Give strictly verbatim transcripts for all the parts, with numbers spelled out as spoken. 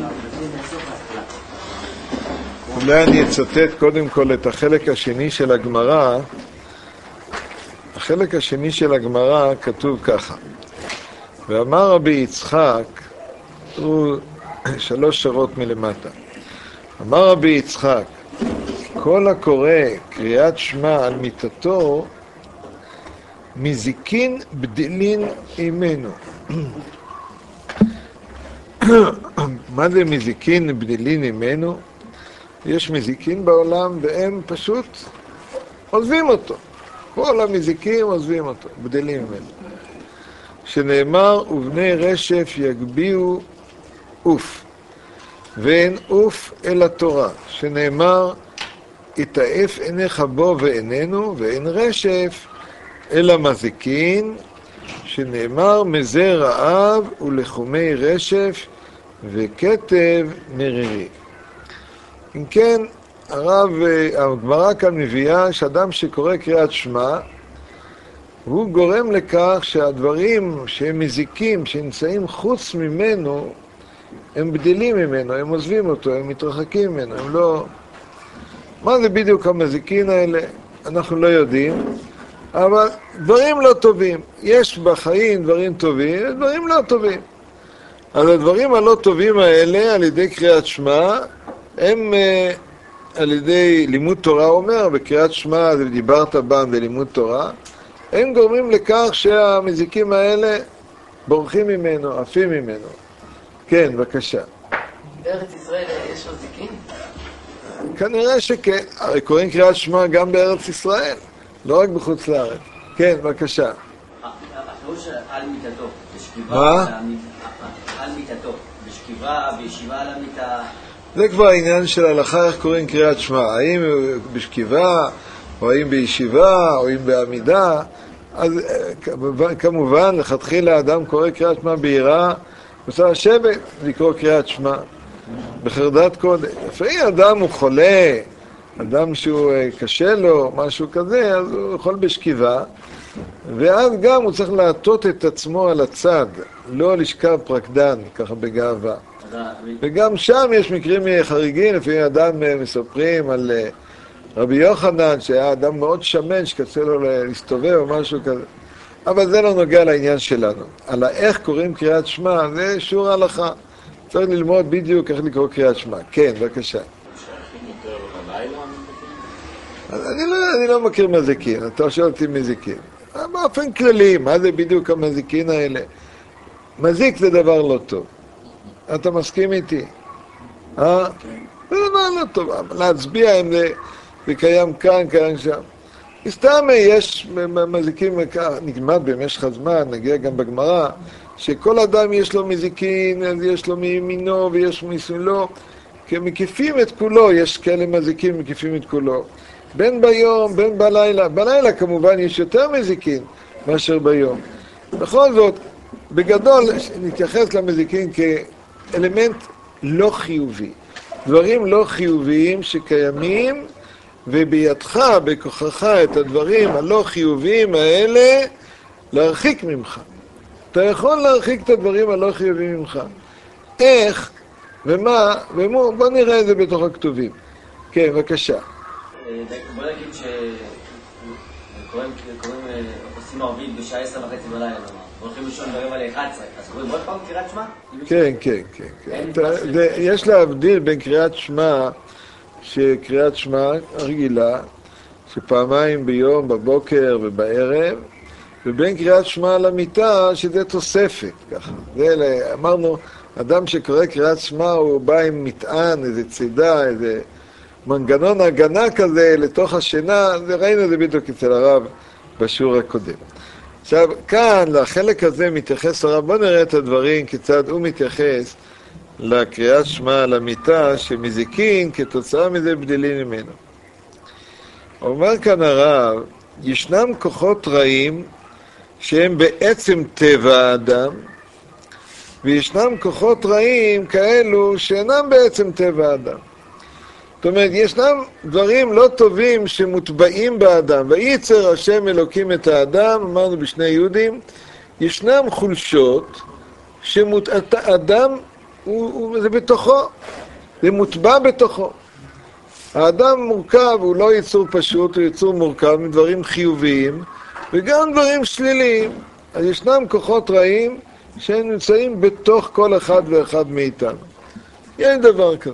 אולי אני אצטט קודם כל את החלק השני של הגמרא. החלק השני של הגמרא כתוב ככה: ואמר רבי יצחק, הוא שלוש שורות מלמטה, אמר רבי יצחק, כל הקורא קריאת שמע על מיתתו מזיקין בדלין עמנו. מה זה מזיקין בדלין עמנו? יש מזיקין בעולם והם פשוט עוזבים אותו. כל המזיקים עוזבים אותו, בדלים ממנו. שנאמר, ובני רשף יגביאו אוף, ואין אוף אל התורה. שנאמר, יתעף עיניך בו ואיננו, ואין רשף אל המזיקין. שנאמר, מזה רעב ולחומי רשף וכתב מרירי. אם כן, הרב, הגמרא כאן מביאה שאדם שקורא קריאת שמע, הוא גורם לכך שהדברים שהם מזיקים, שנמצאים חוץ ממנו, הם בדלים ממנו, הם עוזבים אותו, הם מתרחקים ממנו, הם לא... מה זה בדיוק המזיקין האלה? אנחנו לא יודעים, אבל דברים לא טובים. יש בחיים דברים טובים, דברים לא טובים. אז הדברים הלא טובים האלה, על ידי קריאת שמע, הם... על ידי לימוד תורה, אומר, בקריאת שמע, דיברת בם בלימוד תורה, הם גורמים לכך שהמזיקים האלה בורחים ממנו, עפים ממנו. כן, בבקשה. בארץ ישראל יש מזיקים? כנראה שכן. הרי קוראים קריאת שמע גם בארץ ישראל, לא רק בחוץ לארץ. כן, בבקשה. הפירוש על מיטתו, בשכיבה... מה? על מיטתו, בשכיבה, בישיבה על המיטה... זה כבר העניין של הלכה, איך קוראים קריאת שמע, האם בשכיבה, או האם בישיבה, או אם בעמידה. אז כמובן, לכתחילה האדם קורא קריאת שמע ביראה, עושה לשבת לקרוא קריאת שמע, בחרדת קודש. לפעמים אדם הוא חולה, אדם שהוא קשה לו, משהו כזה, אז הוא יכול בשכיבה, ואז גם הוא צריך להטות את עצמו על הצד, לא לשכב פרקדן, ככה בגאווה. וגם שם יש מקרים חריגים, לפעמים אדם מספרים על רבי יוחנן, שהיה אדם מאוד שמן, שקצה לו להסתובב או משהו כזה. אבל זה לא נוגע לעניין שלנו. על איך קוראים קריאת שמע, זה שיעור ההלכה. צריך ללמוד בדיוק איך לקרוא קריאת שמע. כן, בבקשה. אני לא, אני לא מכיר מזיקין, אתה שואל אותי מזיקין. באופן כללי, מה זה בדיוק המזיקין האלה? מזיק זה דבר לא טוב. אתה מסכים איתי? אה? זה דבר לא טוב. להצביע אם זה, זה קיים כאן, קיים שם. סתם יש מזיקים, נגמד במשך הזמן, נגיע גם בגמרא, שכל אדם יש לו מזיקין, יש לו מימינו ויש משמאלו, כי מקיפים את כולו, יש כאלה מזיקים מקיפים את כולו. בין ביום, בין בלילה. בלילה כמובן יש יותר מזיקין מאשר ביום. בכל זאת, בגדול נתייחס למזיקין כאלמנט לא חיובי. דברים לא חיוביים שקיימים, ובידך, בכוחך, את הדברים הלא חיוביים האלה, להרחיק ממך. אתה יכול להרחיק את הדברים הלא חיוביים ממך. איך ומה, ומו, בוא נראה את זה בתוך הכתובים. כן, בבקשה. בוא נגיד שקוראים, עושים ערבית בשעה עשר וחצי בלילה, הולכים לישון ברבע ל-אחת עשרה, אז קוראים עוד פעם קריאת שמע? כן, כן, כן. יש להבדיל בין קריאת שמע, שקריאת שמע רגילה, שפעמיים ביום, בבוקר ובערב, ובין קריאת שמע על המיטה, שזה תוספת, ככה. זה, אמרנו, אדם שקורא קריאת שמע, הוא בא עם מטען, איזה צידה, איזה מנגנון הגנה כזה לתוך השינה, זה ראינו את זה בדיוק אצל הרב בשיעור הקודם. עכשיו, כאן, לחלק הזה מתייחס הרב, בוא נראה את הדברים, כיצד הוא מתייחס לקריאת שמע על המיטה, שמזיקין, כתוצאה מזה בדלים ממנו. אומר כאן הרב, ישנם כוחות רעים, שהם בעצם טבע האדם, וישנם כוחות רעים כאלו שאינם בעצם טבע האדם. זאת אומרת, ישנם דברים לא טובים שמוטבעים באדם. וייצר השם אלוקים את האדם, אמרנו בשני יהודים, ישנם חולשות שאדם הוא, הוא, זה בתוכו, זה מוטבע בתוכו. האדם מורכב, הוא לא יצור פשוט, הוא יצור מורכב מדברים חיוביים וגם דברים שליליים. אז ישנם כוחות רעים שהם נמצאים בתוך כל אחד ואחד מאיתנו. יש דבר כזה.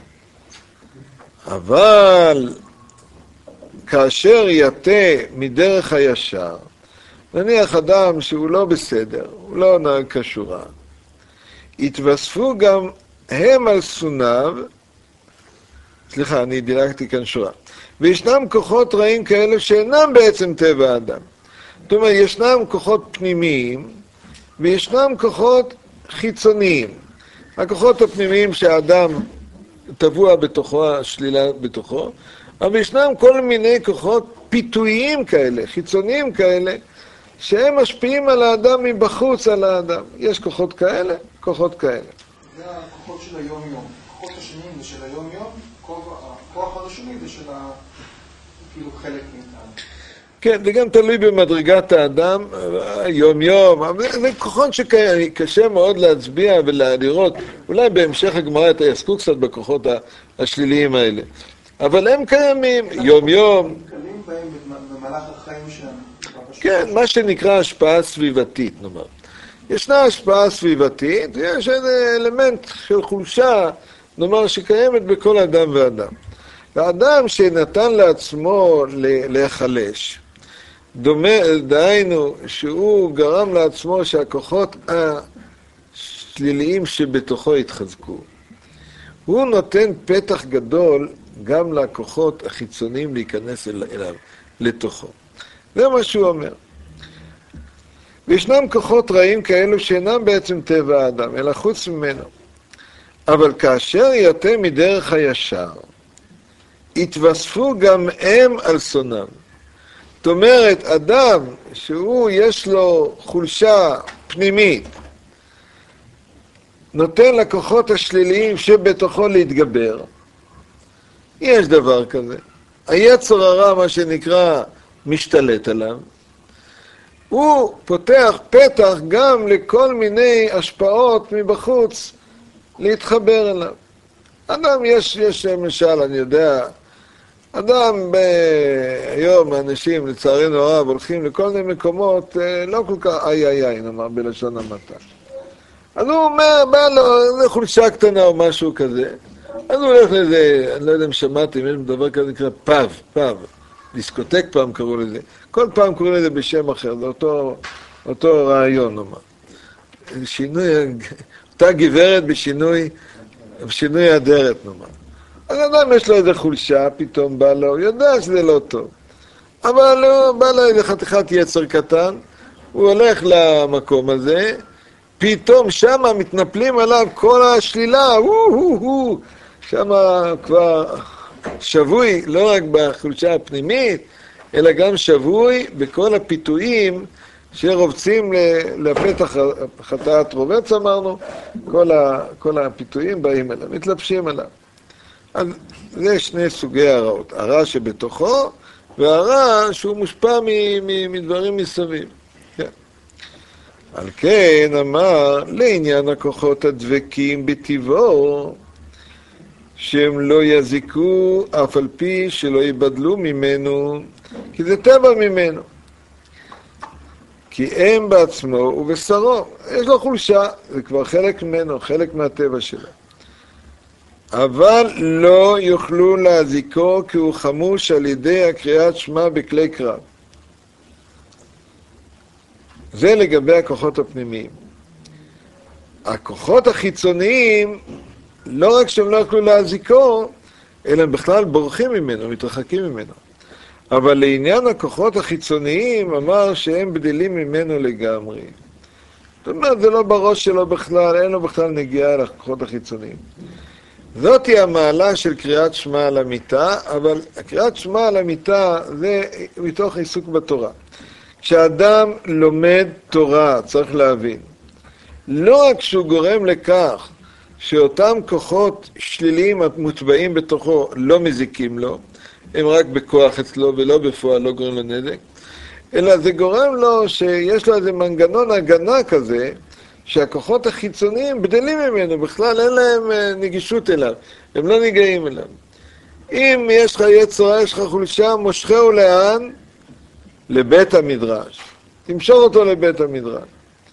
אבל כאשר יתה מדרך הישר, נניח אדם שהוא לא בסדר, הוא לא נהג כשורה, התווספו גם הם על סוניו, סליחה, אני דילגתי כאן שורה, וישנם כוחות רעים כאלה שאינם בעצם טבע האדם. זאת אומרת, ישנם כוחות פנימיים, וישנם כוחות חיצוניים. הכוחות הפנימיים שהאדם טבוע בתוכו, השלילה בתוכו, אבל ישנם כל מיני כוחות פיתויים כאלה, חיצוניים כאלה, שהם משפיעים על האדם מבחוץ על האדם. יש כוחות כאלה, כוחות כאלה. זה הכוחות של היום-יום. הכוחות השניים זה של היום-יום, הכוח הראשוני זה של ה... כאילו חלק מאיתנו. כן, זה גם תלוי במדרגת האדם, יום-יום, זה כוחות שקשה מאוד להצביע ולראות, אולי בהמשך הגמרא אתה יעסקו קצת בכוחות השליליים האלה. אבל הם קיימים, יום-יום. נתקלים בהם במהלך החיים שלנו. כן, מה שנקרא השפעה סביבתית, נאמר. ישנה השפעה סביבתית, ויש איזה אלמנט של חולשה, נאמר, שקיימת בכל אדם ואדם. האדם שנתן לעצמו להיחלש, דומה, דהיינו, שהוא גרם לעצמו שהכוחות השליליים שבתוכו יתחזקו. הוא נותן פתח גדול גם לכוחות החיצוניים להיכנס אליו, לתוכו. זה מה שהוא אומר. וישנם כוחות רעים כאלו שאינם בעצם טבע האדם, אלא חוץ ממנו. אבל כאשר יתה מדרך הישר, התווספו גם הם על סונם. זאת אומרת, אדם שהוא יש לו חולשה פנימית, נותן לכוחות השליליים שבתוכו להתגבר. יש דבר כזה. היצר הרע, מה שנקרא, משתלט עליו. הוא פותח פתח גם לכל מיני השפעות מבחוץ להתחבר אליו. אדם, יש, יש למשל, אני יודע, אדם היום, האנשים לצערנו הרב, הולכים לכל מיני מקומות, לא כל כך איי איי איי, נאמר, בלשון המעטה. אז הוא אומר, בא לו, זה חולשה קטנה או משהו כזה. אז הוא הולך לזה, אני לא יודע אם שמעתם, יש דבר כזה נקרא פאב, פאב. דיסקוטק פעם קראו לזה. כל פעם קראו לזה בשם אחר, זה אותו, אותו רעיון, נאמר. שינוי, אותה גברת בשינוי, בשינוי אדרת, נאמר. אז אדם יש לו איזה חולשה, פתאום בא לו, הוא יודע שזה לא טוב. אבל הוא בא לו איזה חתיכת יצר קטן, הוא הולך למקום הזה, פתאום שמה מתנפלים עליו כל השלילה, הוא-הוא-הוא, שמה כבר שבוי, לא רק בחולשה הפנימית, אלא גם שבוי בכל הפיתויים שרובצים לפתח חטאת רובץ, אמרנו, כל, ה, כל הפיתויים באים אליו, מתלבשים עליו. אז זה שני סוגי הרעות, הרע שבתוכו, והרע שהוא מושפע מ- מ- מדברים מסביב. כן. על כן אמר, לעניין הכוחות הדבקים בטבעו, שהם לא יזיקו אף על פי שלא יבדלו ממנו, כי זה טבע ממנו. כי הם בעצמו ובשרו, יש לו חולשה, זה כבר חלק ממנו, חלק מהטבע שלו. אבל לא יוכלו להזיקו כי הוא חמוש על ידי הקריאת שמע בכלי קרב. זה לגבי הכוחות הפנימיים. הכוחות החיצוניים, לא רק שהם לא יוכלו להזיקו, אלא הם בכלל בורחים ממנו, מתרחקים ממנו. אבל לעניין הכוחות החיצוניים אמר שהם בדלים ממנו לגמרי. זאת אומרת, זה לא בראש שלו בכלל, אין לו בכלל נגיעה לכוחות החיצוניים. זאת היא המעלה של קריאת שמע על המיטה, אבל הקריאת שמע על המיטה זה מתוך עיסוק בתורה. כשאדם לומד תורה, צריך להבין, לא רק שהוא גורם לכך שאותם כוחות שליליים מוטבעים בתוכו לא מזיקים לו, הם רק בכוח אצלו ולא בפועל, לא גורם לו נזק, אלא זה גורם לו שיש לו איזה מנגנון הגנה כזה, שהכוחות החיצוניים בדלים ממנו, בכלל אין להם נגישות אליו, הם לא ניגעים אליו. אם יש לך יצר, יש לך חולשה, מושכהו לאן? לבית המדרש. תמשוך אותו לבית המדרש.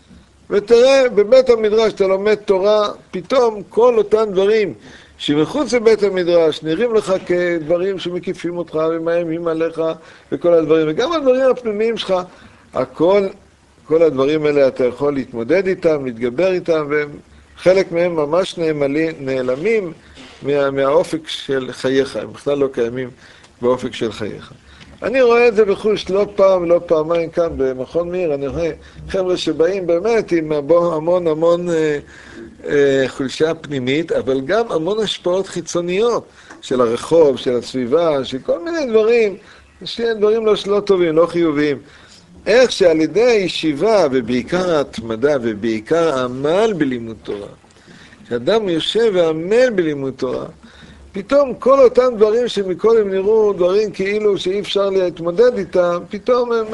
ותראה, בבית המדרש אתה לומד תורה, פתאום כל אותם דברים שמחוץ לבית המדרש נראים לך כדברים שמקיפים אותך ומאיימים עליך וכל הדברים, וגם הדברים הפנימיים שלך, הכל, כל הדברים האלה אתה יכול להתמודד איתם, להתגבר איתם, וחלק מהם ממש נעמלים, נעלמים מה, מהאופק של חייך, הם בכלל לא קיימים באופק של חייך. אני רואה את זה בחוש לא פעם, לא פעמיים כאן במכון מאיר, אני רואה חבר'ה שבאים באמת עם המון המון אה, אה, חולשה פנימית, אבל גם המון השפעות חיצוניות של הרחוב, של הסביבה, של כל מיני דברים, שיהיה דברים לא, לא טובים, לא חיוביים. איך שעל ידי הישיבה, ובעיקר ההתמדה, ובעיקר העמל בלימוד תורה, שאדם יושב ועמל בלימוד תורה, פתאום כל אותם דברים שמקודם נראו דברים כאילו שאי אפשר להתמודד איתם, פתאום הם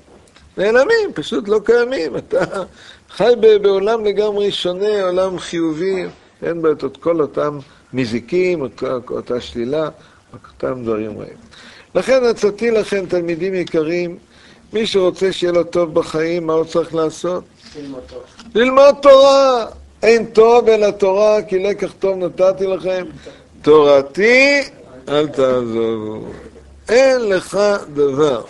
נעלמים, פשוט לא קיימים. אתה חי בעולם לגמרי שונה, עולם חיובי, אין בו את כל אותם מזיקים, אותה, אותה שלילה, אותם דברים רעים. לכן הצעתי לכם, תלמידים יקרים, מי שרוצה שיהיה לו טוב בחיים, מה הוא צריך לעשות? ללמוד תורה. ללמוד תורה! אין טוב אלא תורה, כי לקח טוב נתתי לכם. תורתי אל תעזובו. אין לך דבר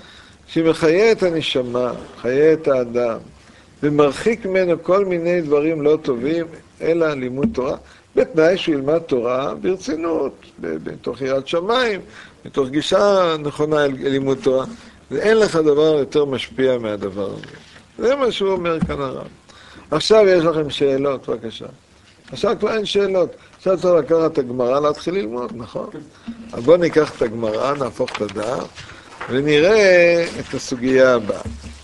שמחיה את הנשמה, מחיה את האדם, ומרחיק ממנו כל מיני דברים לא טובים, אלא לימוד תורה, בתנאי שהוא ילמד תורה ברצינות, בתוך יראת שמיים, בתוך גישה נכונה אל לימוד תורה. ואין לך דבר יותר משפיע מהדבר הזה. זה מה שהוא אומר כאן הרב. עכשיו יש לכם שאלות, בבקשה. עכשיו כבר אין שאלות. עכשיו צריך לקחת את הגמרא, להתחיל ללמוד, נכון? אז בואו ניקח את הגמרא, נהפוך את הדף, ונראה את הסוגיה הבאה.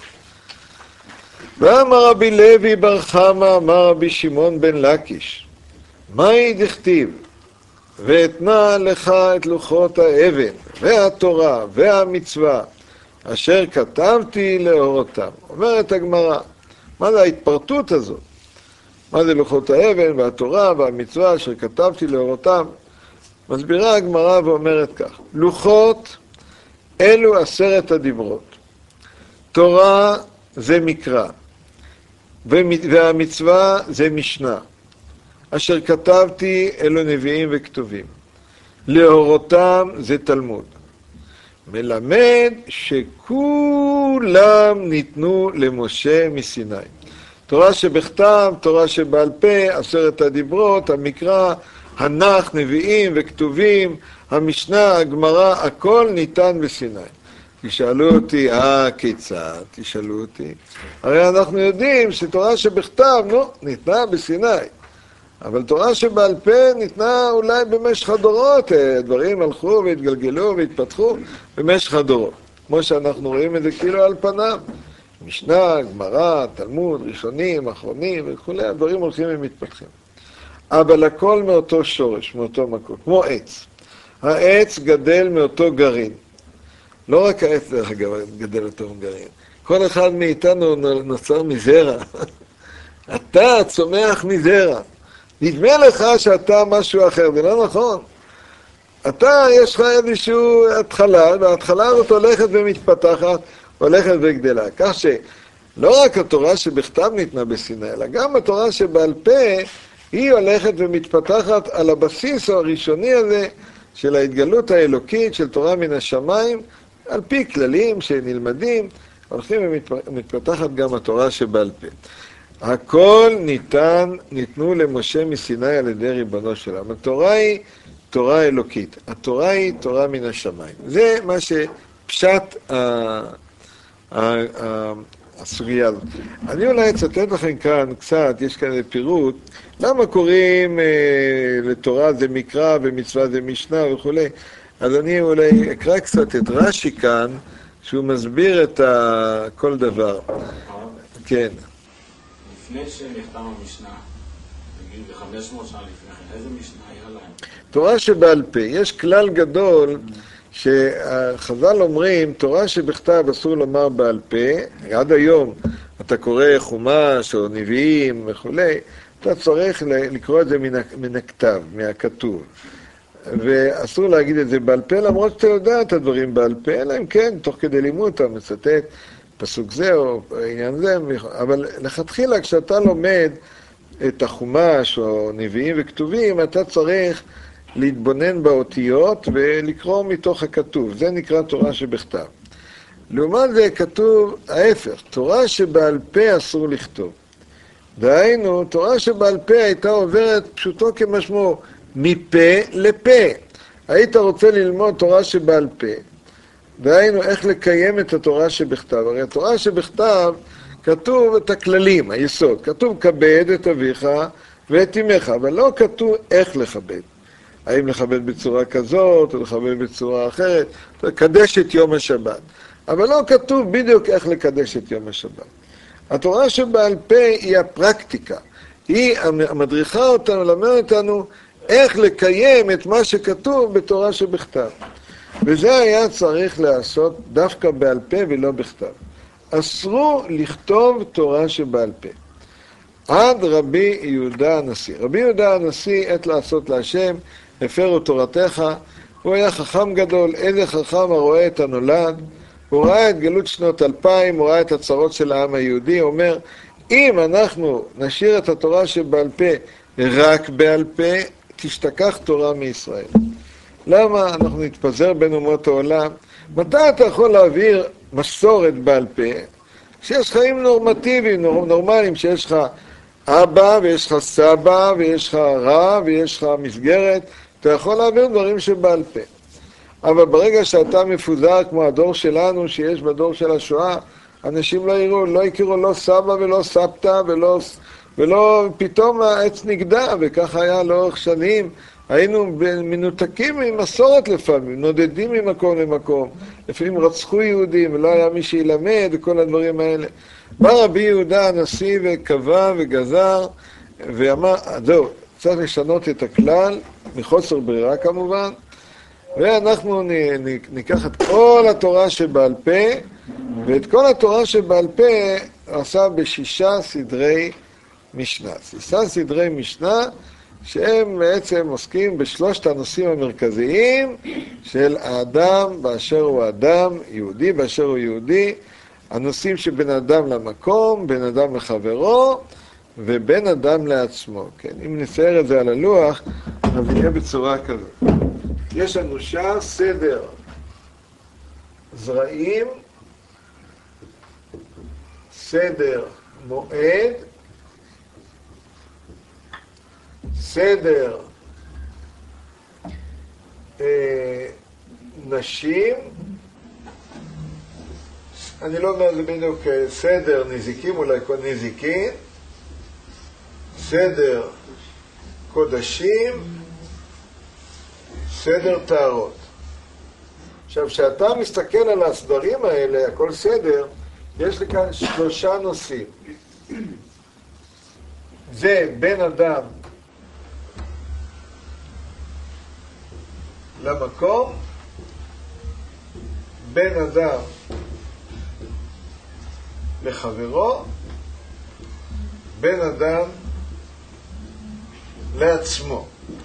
ואמר רבי לוי בר חמא, אמר רבי שמעון בן לקיש, מהי דכתיב? ואתנה לך את לוחות האבן, והתורה, והמצווה, אשר כתבתי לאורותם. אומרת הגמרא, מה זה ההתפרטות הזאת? מה זה לוחות האבן והתורה והמצווה אשר כתבתי לאורותם? מסבירה הגמרא ואומרת כך, לוחות אלו עשרת הדיברות, תורה זה מקרא, והמצווה זה משנה, אשר כתבתי אלו נביאים וכתובים, לאורותם זה תלמוד. מלמד שכולם ניתנו למשה מסיני. תורה שבכתב, תורה שבעל פה, עשרת הדיברות, המקרא, הנח, נביאים וכתובים, המשנה, הגמרא, הכל ניתן בסיני. תשאלו אותי, אה, כיצד? תשאלו אותי. הרי אנחנו יודעים שתורה שבכתב, נו, ניתנה בסיני. אבל תורה שבעל פה ניתנה אולי במשך הדורות, דברים הלכו והתגלגלו והתפתחו במשך הדורות. כמו שאנחנו רואים את זה כאילו על פניו. משנה, גמרא, תלמוד, ראשונים, אחרונים וכו', הדברים הולכים ומתפתחים. אבל הכל מאותו שורש, מאותו מקום, כמו עץ. העץ גדל מאותו גרעין. לא רק העץ דרך אגב גדל אותו גרעין. כל אחד מאיתנו נוצר מזרע. אתה צומח מזרע. נדמה לך שאתה משהו אחר, זה לא נכון. אתה, יש לך איזושהי התחלה, וההתחלה הזאת הולכת ומתפתחת, הולכת וגדלה. כך שלא רק התורה שבכתב ניתנה בסיני, אלא גם התורה שבעל פה, היא הולכת ומתפתחת על הבסיס הראשוני הזה של ההתגלות האלוקית של תורה מן השמיים, על פי כללים שנלמדים, הולכים ומתפתחת גם התורה שבעל פה. הכל ניתן, ניתנו למשה מסיני על ידי ריבונו של עולם. התורה היא תורה אלוקית, התורה היא תורה מן השמיים. זה מה שפשט ה... ה... ה... הסוגיה הזאת. אני אולי אצטט לכם כאן קצת, יש כאן פירוט, למה קוראים אה, לתורה זה מקרא ומצווה זה משנה וכו'. אז אני אולי אקרא קצת את רש"י כאן, שהוא מסביר את ה... כל דבר. כן. לפני שנכתב המשנה, נגיד ב-חמש מאות שנה לפני כן, איזה משנה היה להם? תורה שבעל פה, יש כלל גדול שחז"ל אומרים, תורה שבכתב אסור לומר בעל פה, עד היום אתה קורא חומש או נביאים וכולי, אתה צריך לקרוא את זה מן, מן הכתב, מהכתוב. ואסור להגיד את זה בעל פה, למרות שאתה יודע את הדברים בעל פה, אלא אם כן, תוך כדי לימוד אתה מצטט פסוק זה או עניין זה, אבל לכתחילה כשאתה לומד את החומש או נביאים וכתובים, אתה צריך להתבונן באותיות ולקרוא מתוך הכתוב. זה נקרא תורה שבכתב. לעומת זה כתוב ההפך, תורה שבעל פה אסור לכתוב. דהיינו, תורה שבעל פה הייתה עוברת פשוטו כמשמעו, מפה לפה. היית רוצה ללמוד תורה שבעל פה, דהיינו איך לקיים את התורה שבכתב. הרי התורה שבכתב כתוב את הכללים, היסוד. כתוב כבד את אביך ואת אמך, אבל לא כתוב איך לכבד. האם לכבד בצורה כזאת, או לכבד בצורה אחרת, לקדש את יום השבת. אבל לא כתוב בדיוק איך לקדש את יום השבת. התורה שבעל פה היא הפרקטיקה. היא המדריכה אותנו, למדת אותנו איך לקיים את מה שכתוב בתורה שבכתב. וזה היה צריך לעשות דווקא בעל פה ולא בכתב. אסרו לכתוב תורה שבעל פה. עד רבי יהודה הנשיא. רבי יהודה הנשיא עת לעשות להשם, הפרו תורתך, הוא היה חכם גדול, איזה חכם הרואה את הנולד, הוא ראה את גלות שנות אלפיים, הוא ראה את הצרות של העם היהודי, הוא אומר, אם אנחנו נשאיר את התורה שבעל פה רק בעל פה, תשתכח תורה מישראל. למה אנחנו נתפזר בין אומות העולם? מתי אתה יכול להעביר מסורת בעל פה? שיש חיים נורמטיביים, נורמליים, שיש לך אבא ויש לך סבא ויש לך רב ויש לך מסגרת, אתה יכול להעביר דברים שבעל פה. אבל ברגע שאתה מפוזר כמו הדור שלנו, שיש בדור של השואה, אנשים לא יראו, לא יכירו לא סבא ולא סבתא ולא, ולא פתאום העץ נגדע, וכך היה לאורך שנים. היינו מנותקים ממסורת לפעמים, נודדים ממקום למקום. לפעמים רצחו יהודים ולא היה מי שילמד וכל הדברים האלה. בא רבי יהודה הנשיא וקבע וגזר ואמר, זהו, צריך לשנות את הכלל, מחוסר ברירה כמובן, ואנחנו ניקח את כל התורה שבעל פה, ואת כל התורה שבעל פה עשה בשישה סדרי משנה. שישה סדרי משנה שהם בעצם עוסקים בשלושת הנושאים המרכזיים של האדם באשר הוא אדם, יהודי באשר הוא יהודי, הנושאים שבין אדם למקום, בין אדם לחברו, ובין אדם לעצמו. כן? אם נצייר את זה על הלוח, אז יהיה בצורה כזאת. יש לנו שם סדר זרעים, סדר מועד, סדר אה, נשים, אני לא אומר זה בדיוק סדר נזיקים, אולי כל נזיקין, סדר קודשים, סדר טהרות. עכשיו, כשאתה מסתכל על הסדרים האלה, הכל סדר, יש לי כאן שלושה נושאים. זה בין אדם למקום, בין אדם לחברו, בין אדם לעצמו.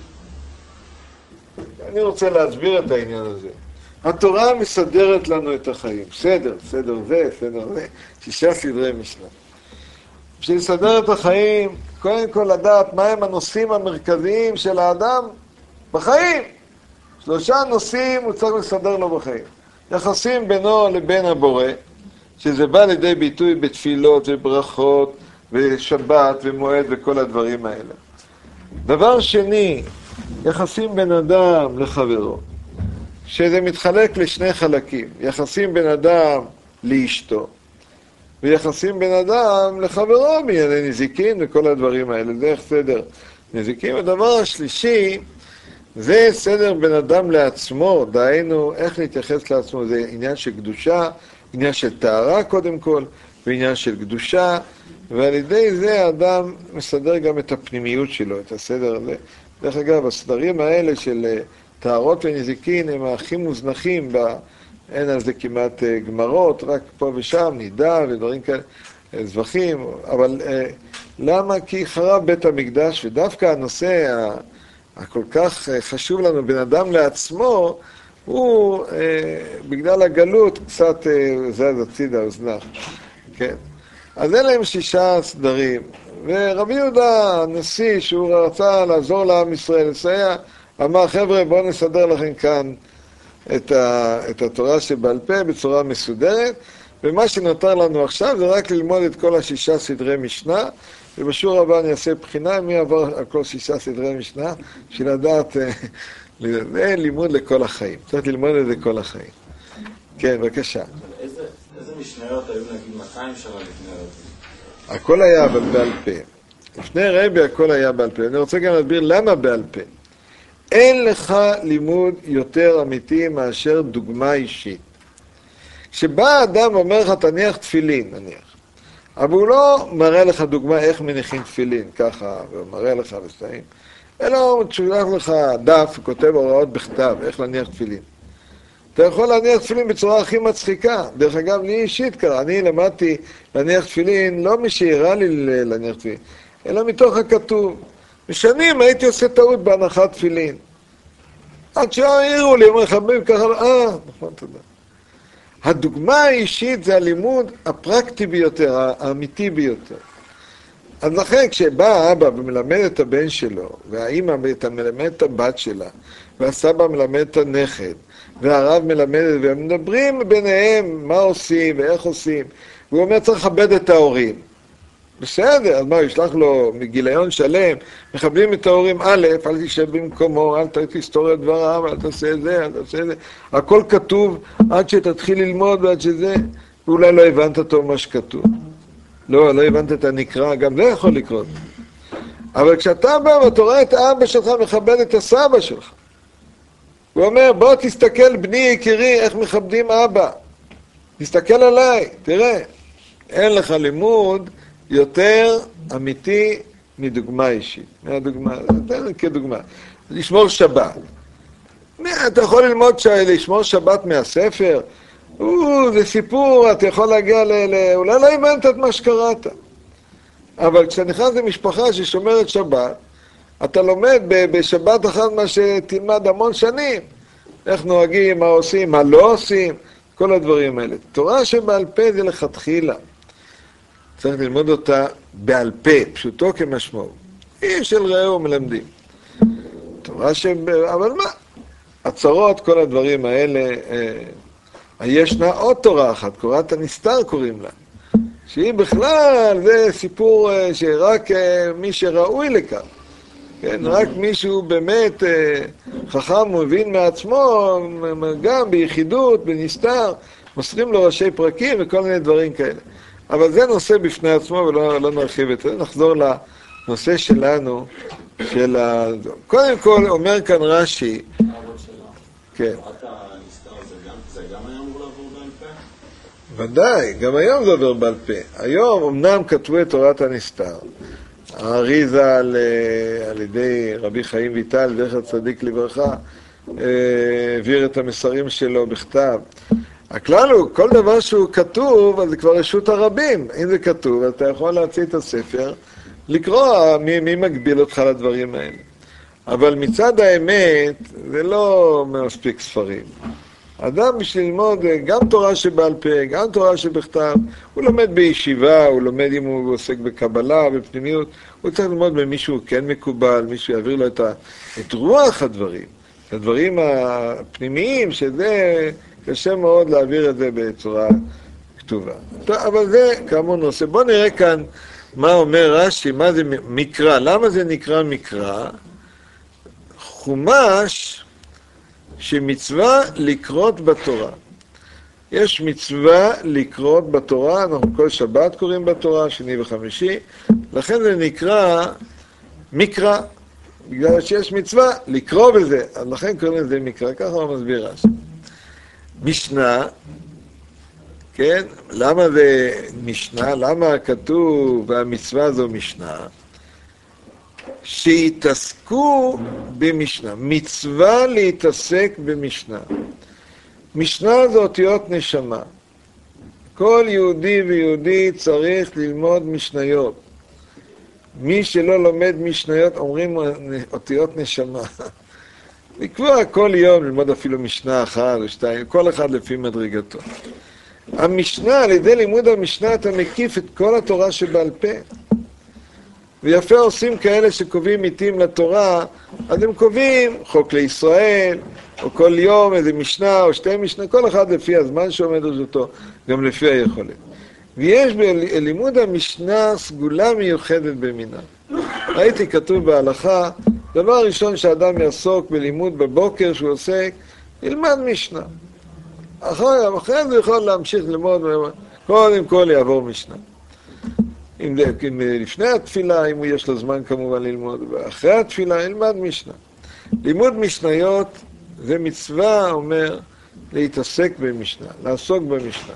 אני רוצה להסביר את העניין הזה. התורה מסדרת לנו את החיים. סדר, סדר זה, סדר זה, שישה סדרי משנה. בשביל לסדר את החיים, קודם כל לדעת מהם הנושאים המרכזיים של האדם בחיים. שלושה נושאים הוא צריך לסדר לו בחיים. יחסים בינו לבין הבורא, שזה בא לידי ביטוי בתפילות וברכות ושבת ומועד וכל הדברים האלה. דבר שני, יחסים בין אדם לחברו, שזה מתחלק לשני חלקים. יחסים בין אדם לאשתו, ויחסים בין אדם לחברו, בענייני נזיקין וכל הדברים האלה. זה איך סדר נזיקין. הדבר השלישי, זה סדר בין אדם לעצמו, דהיינו איך להתייחס לעצמו. זה עניין של קדושה, עניין של טהרה קודם כל, ועניין של קדושה, ועל ידי זה האדם מסדר גם את הפנימיות שלו, את הסדר הזה. דרך אגב, הסדרים האלה של טהרות ונזיקין הם הכי מוזנחים, ב... אין על זה כמעט גמרות, רק פה ושם, נידה ודברים כאלה, זבחים, אבל אה, למה? כי חרב בית המקדש, ודווקא הנושא הכל כך חשוב לנו, בן אדם לעצמו, הוא אה, בגלל הגלות קצת אה, זז הצידה, הוזנח, כן? אז אלה הם שישה סדרים, ורבי יהודה הנשיא, שהוא רצה לעזור לעם ישראל, לסייע, אמר, חבר'ה, בואו נסדר לכם כאן את, ה, את התורה שבעל פה בצורה מסודרת, ומה שנותר לנו עכשיו זה רק ללמוד את כל השישה סדרי משנה, ובשיעור הבא אני אעשה בחינה מי עבר על כל שישה סדרי משנה, בשביל לדעת, זה לימוד לכל החיים, צריך ללמוד את זה כל החיים. כן, בבקשה. איזה, איזה משניות היו נגיד מאתיים שנה לפני רבי? הכל היה אבל בעל פה. לפני רבי הכל היה בעל פה. אני רוצה גם להסביר למה בעל פה. אין לך לימוד יותר אמיתי מאשר דוגמה אישית. כשבא אדם ואומר לך תניח תפילין, נניח, אבל הוא לא מראה לך דוגמה איך מניחים תפילין, ככה, ומראה לך וסתאים, אלא הוא שולח לך דף, כותב הוראות בכתב, איך להניח תפילין. אתה יכול להניח תפילין בצורה הכי מצחיקה. דרך אגב, לי אישית קרה, אני למדתי להניח תפילין, לא מי שהראה לי להניח תפילין, אלא מתוך הכתוב. בשנים הייתי עושה טעות בהנחת תפילין. עד שהעירו לי, אומר חברים ככה, אה, נכון, תודה. הדוגמה האישית זה הלימוד הפרקטי ביותר, האמיתי ביותר. אז לכן כשבא האבא ומלמד את הבן שלו, והאמא מלמד את הבת שלה, והסבא מלמד את הנכד, והרב מלמד, והם מדברים ביניהם מה עושים ואיך עושים, והוא אומר צריך לכבד את ההורים. בסדר, אז מה, ישלח לו מגיליון שלם, מכבדים את ההורים, א', אל תשב במקומו, אל תסתור את דבריו, אל תעשה את זה, אל תעשה את זה, הכל כתוב עד שתתחיל ללמוד ועד שזה, ואולי לא הבנת טוב מה שכתוב. לא, לא הבנת את הנקרא, גם זה יכול לקרות. אבל כשאתה בא ואתה רואה את האבא שלך מכבד את הסבא שלך, הוא אומר, בוא תסתכל בני יקירי, איך מכבדים אבא. תסתכל עליי, תראה. אין לך לימוד יותר אמיתי מדוגמה אישית. מהדוגמה, זה כדוגמה. לשמור שבת. אתה יכול ללמוד ש... לשמור שבת מהספר? או, זה סיפור, אתה יכול להגיע ל... ל... אולי לא הבנת את מה שקראת. אבל כשאתה נכנס למשפחה ששומרת שבת, אתה לומד בשבת אחת מה שתלמד המון שנים. איך נוהגים, מה עושים, מה לא עושים, כל הדברים האלה. תורה שבעל פה זה לכתחילה. צריך ללמוד אותה בעל פה, פשוטו כמשמעו. איש של רעהו מלמדים. תורה שב... אבל מה? הצרות, כל הדברים האלה, אה... ישנה עוד תורה אחת, תורת הנסתר קוראים לה. שהיא בכלל, זה סיפור אה, שרק אה, מי שראוי לכך. כן, רק מישהו באמת אה, חכם מבין מעצמו, גם ביחידות, בנסתר, מוסרים לו ראשי פרקים וכל מיני דברים כאלה. אבל זה נושא בפני עצמו ולא לא נרחיב את זה. נחזור לנושא שלנו, של ה... קודם כל אומר כאן רש"י, כן. זה גם היה אמור לעבור בעל פה? ודאי, גם היום זה עובר בעל פה. היום אמנם כתבו את תורת הנסתר. האריזה על, על ידי רבי חיים ויטל, זכר צדיק לברכה, העביר את המסרים שלו בכתב. הכלל הוא, כל דבר שהוא כתוב, אז זה כבר רשות הרבים. אם זה כתוב, אז אתה יכול להוציא את הספר, לקרוא מי, מי מגביל אותך לדברים האלה. אבל מצד האמת, זה לא מספיק ספרים. אדם בשביל ללמוד גם תורה שבעל פה, גם תורה שבכתב, הוא לומד בישיבה, הוא לומד אם הוא עוסק בקבלה, בפנימיות, הוא צריך ללמוד במישהו כן מקובל, מישהו יעביר לו את, ה, את רוח הדברים, את הדברים הפנימיים, שזה קשה מאוד להעביר את זה בצורה כתובה. טוב, אבל זה כאמור נושא. בואו נראה כאן מה אומר רש"י, מה זה מקרא, למה זה נקרא מקרא? חומש שמצווה לקרות בתורה. יש מצווה לקרות בתורה, אנחנו כל שבת קוראים בתורה, שני וחמישי, לכן זה נקרא מקרא, בגלל שיש מצווה לקרוא בזה, אז לכן קוראים לזה מקרא, ככה הוא מסביר רש"י. משנה, כן, למה זה משנה, למה כתוב והמצווה זו משנה? שיתעסקו במשנה. מצווה להתעסק במשנה. משנה זה אותיות נשמה. כל יהודי ויהודי צריך ללמוד משניות. מי שלא לומד משניות אומרים אותיות נשמה. לקבוע כל יום ללמוד אפילו משנה אחת או שתיים, כל אחד לפי מדרגתו. המשנה, על ידי לימוד המשנה אתה מקיף את כל התורה שבעל פה. ויפה עושים כאלה שקובעים עיתים לתורה, אז הם קובעים חוק לישראל, או כל יום איזה משנה או שתי משנה, כל אחד לפי הזמן שעומד לרשותו, גם לפי היכולת. ויש בלימוד המשנה סגולה מיוחדת במינה. ראיתי כתוב בהלכה, דבר ראשון שאדם יעסוק בלימוד בבוקר שהוא עוסק, ילמד משנה. אחרי, אחרי זה יכול להמשיך ללמוד, קודם כל יעבור משנה. אם, אם לפני התפילה, אם יש לו זמן כמובן ללמוד, ואחרי התפילה ילמד משנה. לימוד משניות זה מצווה, אומר, להתעסק במשנה, לעסוק במשנה.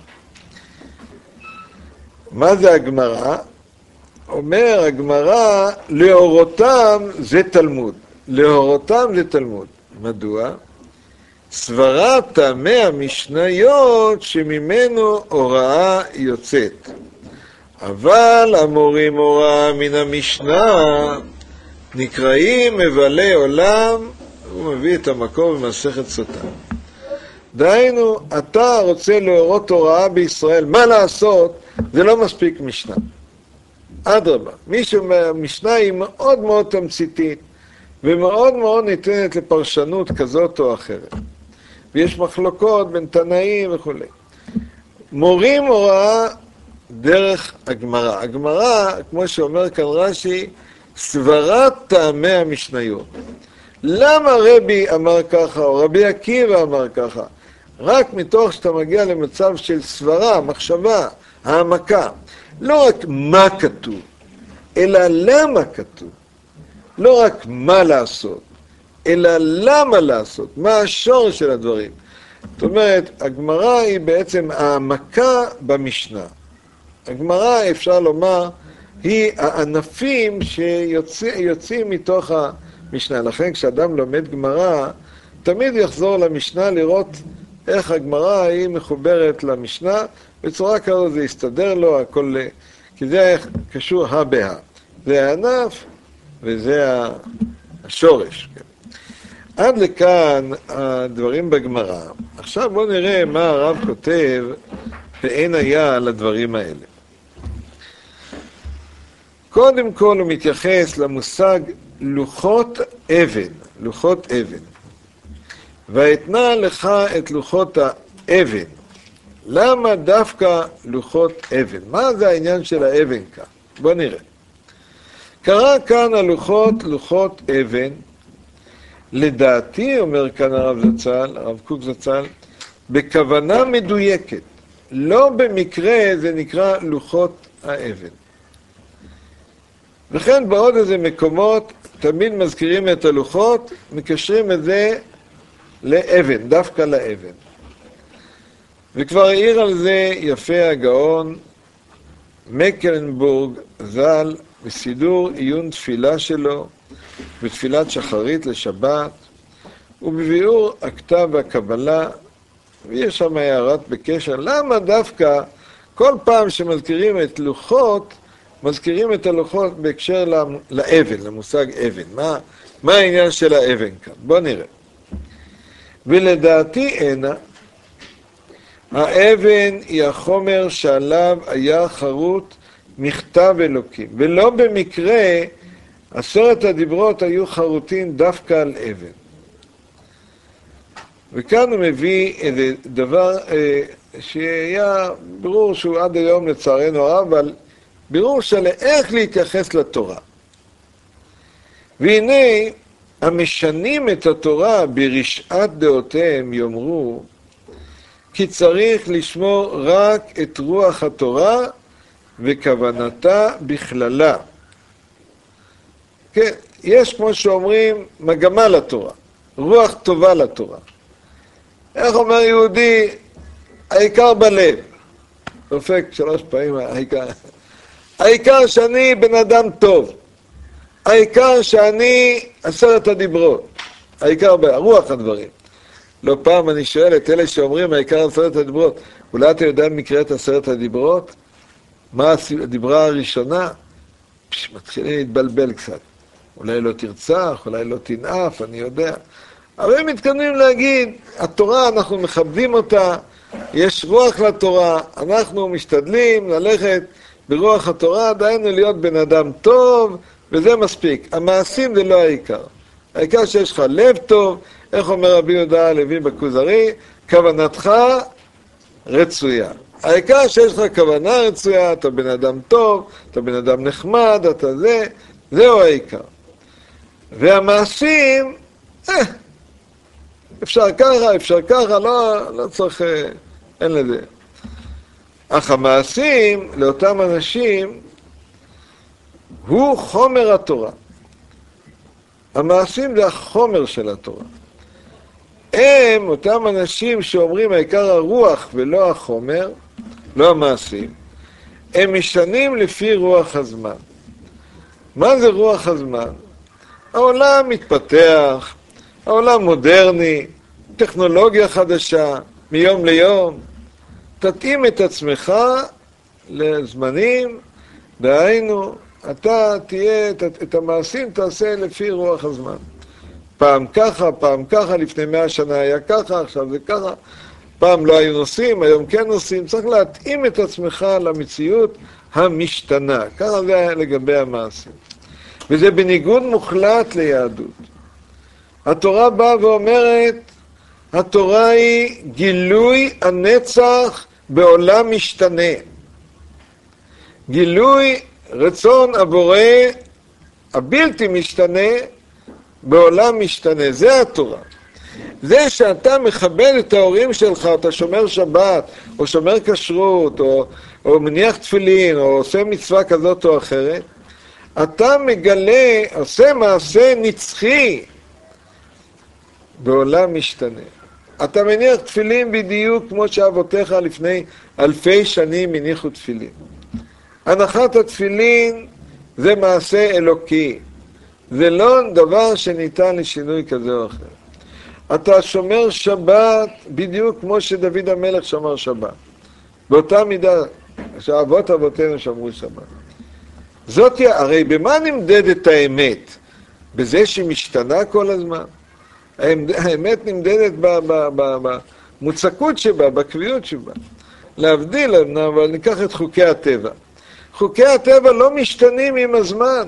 מה זה הגמרא? אומר הגמרא, להורותם זה תלמוד. להורותם זה תלמוד. מדוע? סברת טעמי המשניות שממנו הוראה יוצאת. אבל המורים הוראה מן המשנה נקראים מבלי עולם, הוא מביא את המקור במסכת סוטה. דהיינו, אתה רוצה להורות הוראה בישראל, מה לעשות? זה לא מספיק משנה. אדרבה, משנה היא מאוד מאוד תמציתית, ומאוד מאוד ניתנת לפרשנות כזאת או אחרת. ויש מחלוקות בין תנאים וכו'. מורים הוראה דרך הגמרא. הגמרא, כמו שאומר כאן רש"י, סברת טעמי המשניות. למה רבי אמר ככה, או רבי עקיבא אמר ככה? רק מתוך שאתה מגיע למצב של סברה, מחשבה, העמקה. לא רק מה כתוב, אלא למה כתוב. לא רק מה לעשות, אלא למה לעשות, מה השור של הדברים. זאת אומרת, הגמרא היא בעצם העמקה במשנה. הגמרא, אפשר לומר, היא הענפים שיוצאים מתוך המשנה. לכן כשאדם לומד גמרא, תמיד יחזור למשנה לראות איך הגמרא היא מחוברת למשנה, בצורה כזו זה יסתדר לו הכל, כי זה קשור הבה. זה הענף וזה השורש. עד לכאן הדברים בגמרא. עכשיו בואו נראה מה הרב כותב ואין היה על הדברים האלה. קודם כל הוא מתייחס למושג לוחות אבן, לוחות אבן. ואתנה לך את לוחות האבן. למה דווקא לוחות אבן? מה זה העניין של האבן כאן? בוא נראה. קרא כאן הלוחות, לוחות אבן. לדעתי, אומר כאן הרב זצ"ל, הרב קוק זצ"ל, בכוונה מדויקת. לא במקרה זה נקרא לוחות האבן. וכן בעוד איזה מקומות תמיד מזכירים את הלוחות, מקשרים את זה לאבן, דווקא לאבן. וכבר העיר על זה יפה הגאון מקלנבורג ז"ל בסידור עיון תפילה שלו, בתפילת שחרית לשבת, ובביאור הכתב והקבלה, ויש שם הערת בקשר, למה דווקא כל פעם שמזכירים את לוחות, מזכירים את הלוחות בהקשר לאבן, למושג אבן. מה, מה העניין של האבן כאן? בוא נראה. ולדעתי אינה, האבן היא החומר שעליו היה חרוט מכתב אלוקים, ולא במקרה עשרת הדיברות היו חרוטים דווקא על אבן. וכאן הוא מביא איזה דבר אה, שהיה ברור שהוא עד היום לצערנו הרב, אבל ברור של איך להתייחס לתורה. והנה המשנים את התורה ברשעת דעותיהם יאמרו כי צריך לשמור רק את רוח התורה וכוונתה בכללה. כן, יש כמו שאומרים מגמה לתורה, רוח טובה לתורה. איך אומר יהודי? העיקר בלב. דופק שלוש פעמים העיקר. העיקר שאני בן אדם טוב. העיקר שאני עשרת הדיברות, העיקר ברוח הדברים. לא פעם אני שואל את אלה שאומרים העיקר עשרת הדיברות, אולי אתה יודע מקרא את עשרת הדיברות? מה הדיברה הראשונה? פש, מתחילים להתבלבל קצת. אולי לא תרצח, אולי לא תנאף, אני יודע. אבל הם מתכוונים להגיד, התורה, אנחנו מכבדים אותה, יש רוח לתורה, אנחנו משתדלים ללכת ברוח התורה, דיינו להיות בן אדם טוב, וזה מספיק. המעשים זה לא העיקר. העיקר שיש לך לב טוב, איך אומר רבי יהודה הלוי בכוזרי, כוונתך רצויה. העיקר שיש לך כוונה רצויה, אתה בן אדם טוב, אתה בן אדם נחמד, אתה זה, זהו העיקר. והמעשים, אה, אפשר ככה, אפשר ככה, לא, לא צריך, אין לזה. אך המעשים לאותם אנשים הוא חומר התורה. המעשים זה החומר של התורה. הם, אותם אנשים שאומרים העיקר הרוח ולא החומר, לא המעשים, הם משתנים לפי רוח הזמן. מה זה רוח הזמן? העולם מתפתח, העולם מודרני, טכנולוגיה חדשה, מיום ליום. תתאים את עצמך לזמנים, דהיינו, אתה תהיה, את, את המעשים תעשה לפי רוח הזמן. פעם ככה, פעם ככה, לפני מאה שנה היה ככה, עכשיו זה ככה. פעם לא היו נוסעים, היום כן נוסעים. צריך להתאים את עצמך למציאות המשתנה. ככה זה היה לגבי המעשים. וזה בניגוד מוחלט ליהדות. התורה באה ואומרת, התורה היא גילוי הנצח בעולם משתנה. גילוי רצון הבורא הבלתי משתנה בעולם משתנה. זה התורה. זה שאתה מכבד את ההורים שלך, אתה שומר שבת, או שומר כשרות, או, או מניח תפילין, או עושה מצווה כזאת או אחרת, אתה מגלה, עושה מעשה נצחי בעולם משתנה. אתה מניח תפילין בדיוק כמו שאבותיך לפני אלפי שנים הניחו תפילין. הנחת התפילין זה מעשה אלוקי. זה לא דבר שניתן לשינוי כזה או אחר. אתה שומר שבת בדיוק כמו שדוד המלך שמר שבת. באותה מידה שאבות אבותינו שמרו שבת. זאת, הרי במה נמדדת האמת? בזה שמשתנה כל הזמן? האמת נמדדת במוצקות שבה, בקביעות שבה. להבדיל, אבל ניקח את חוקי הטבע. חוקי הטבע לא משתנים עם הזמן.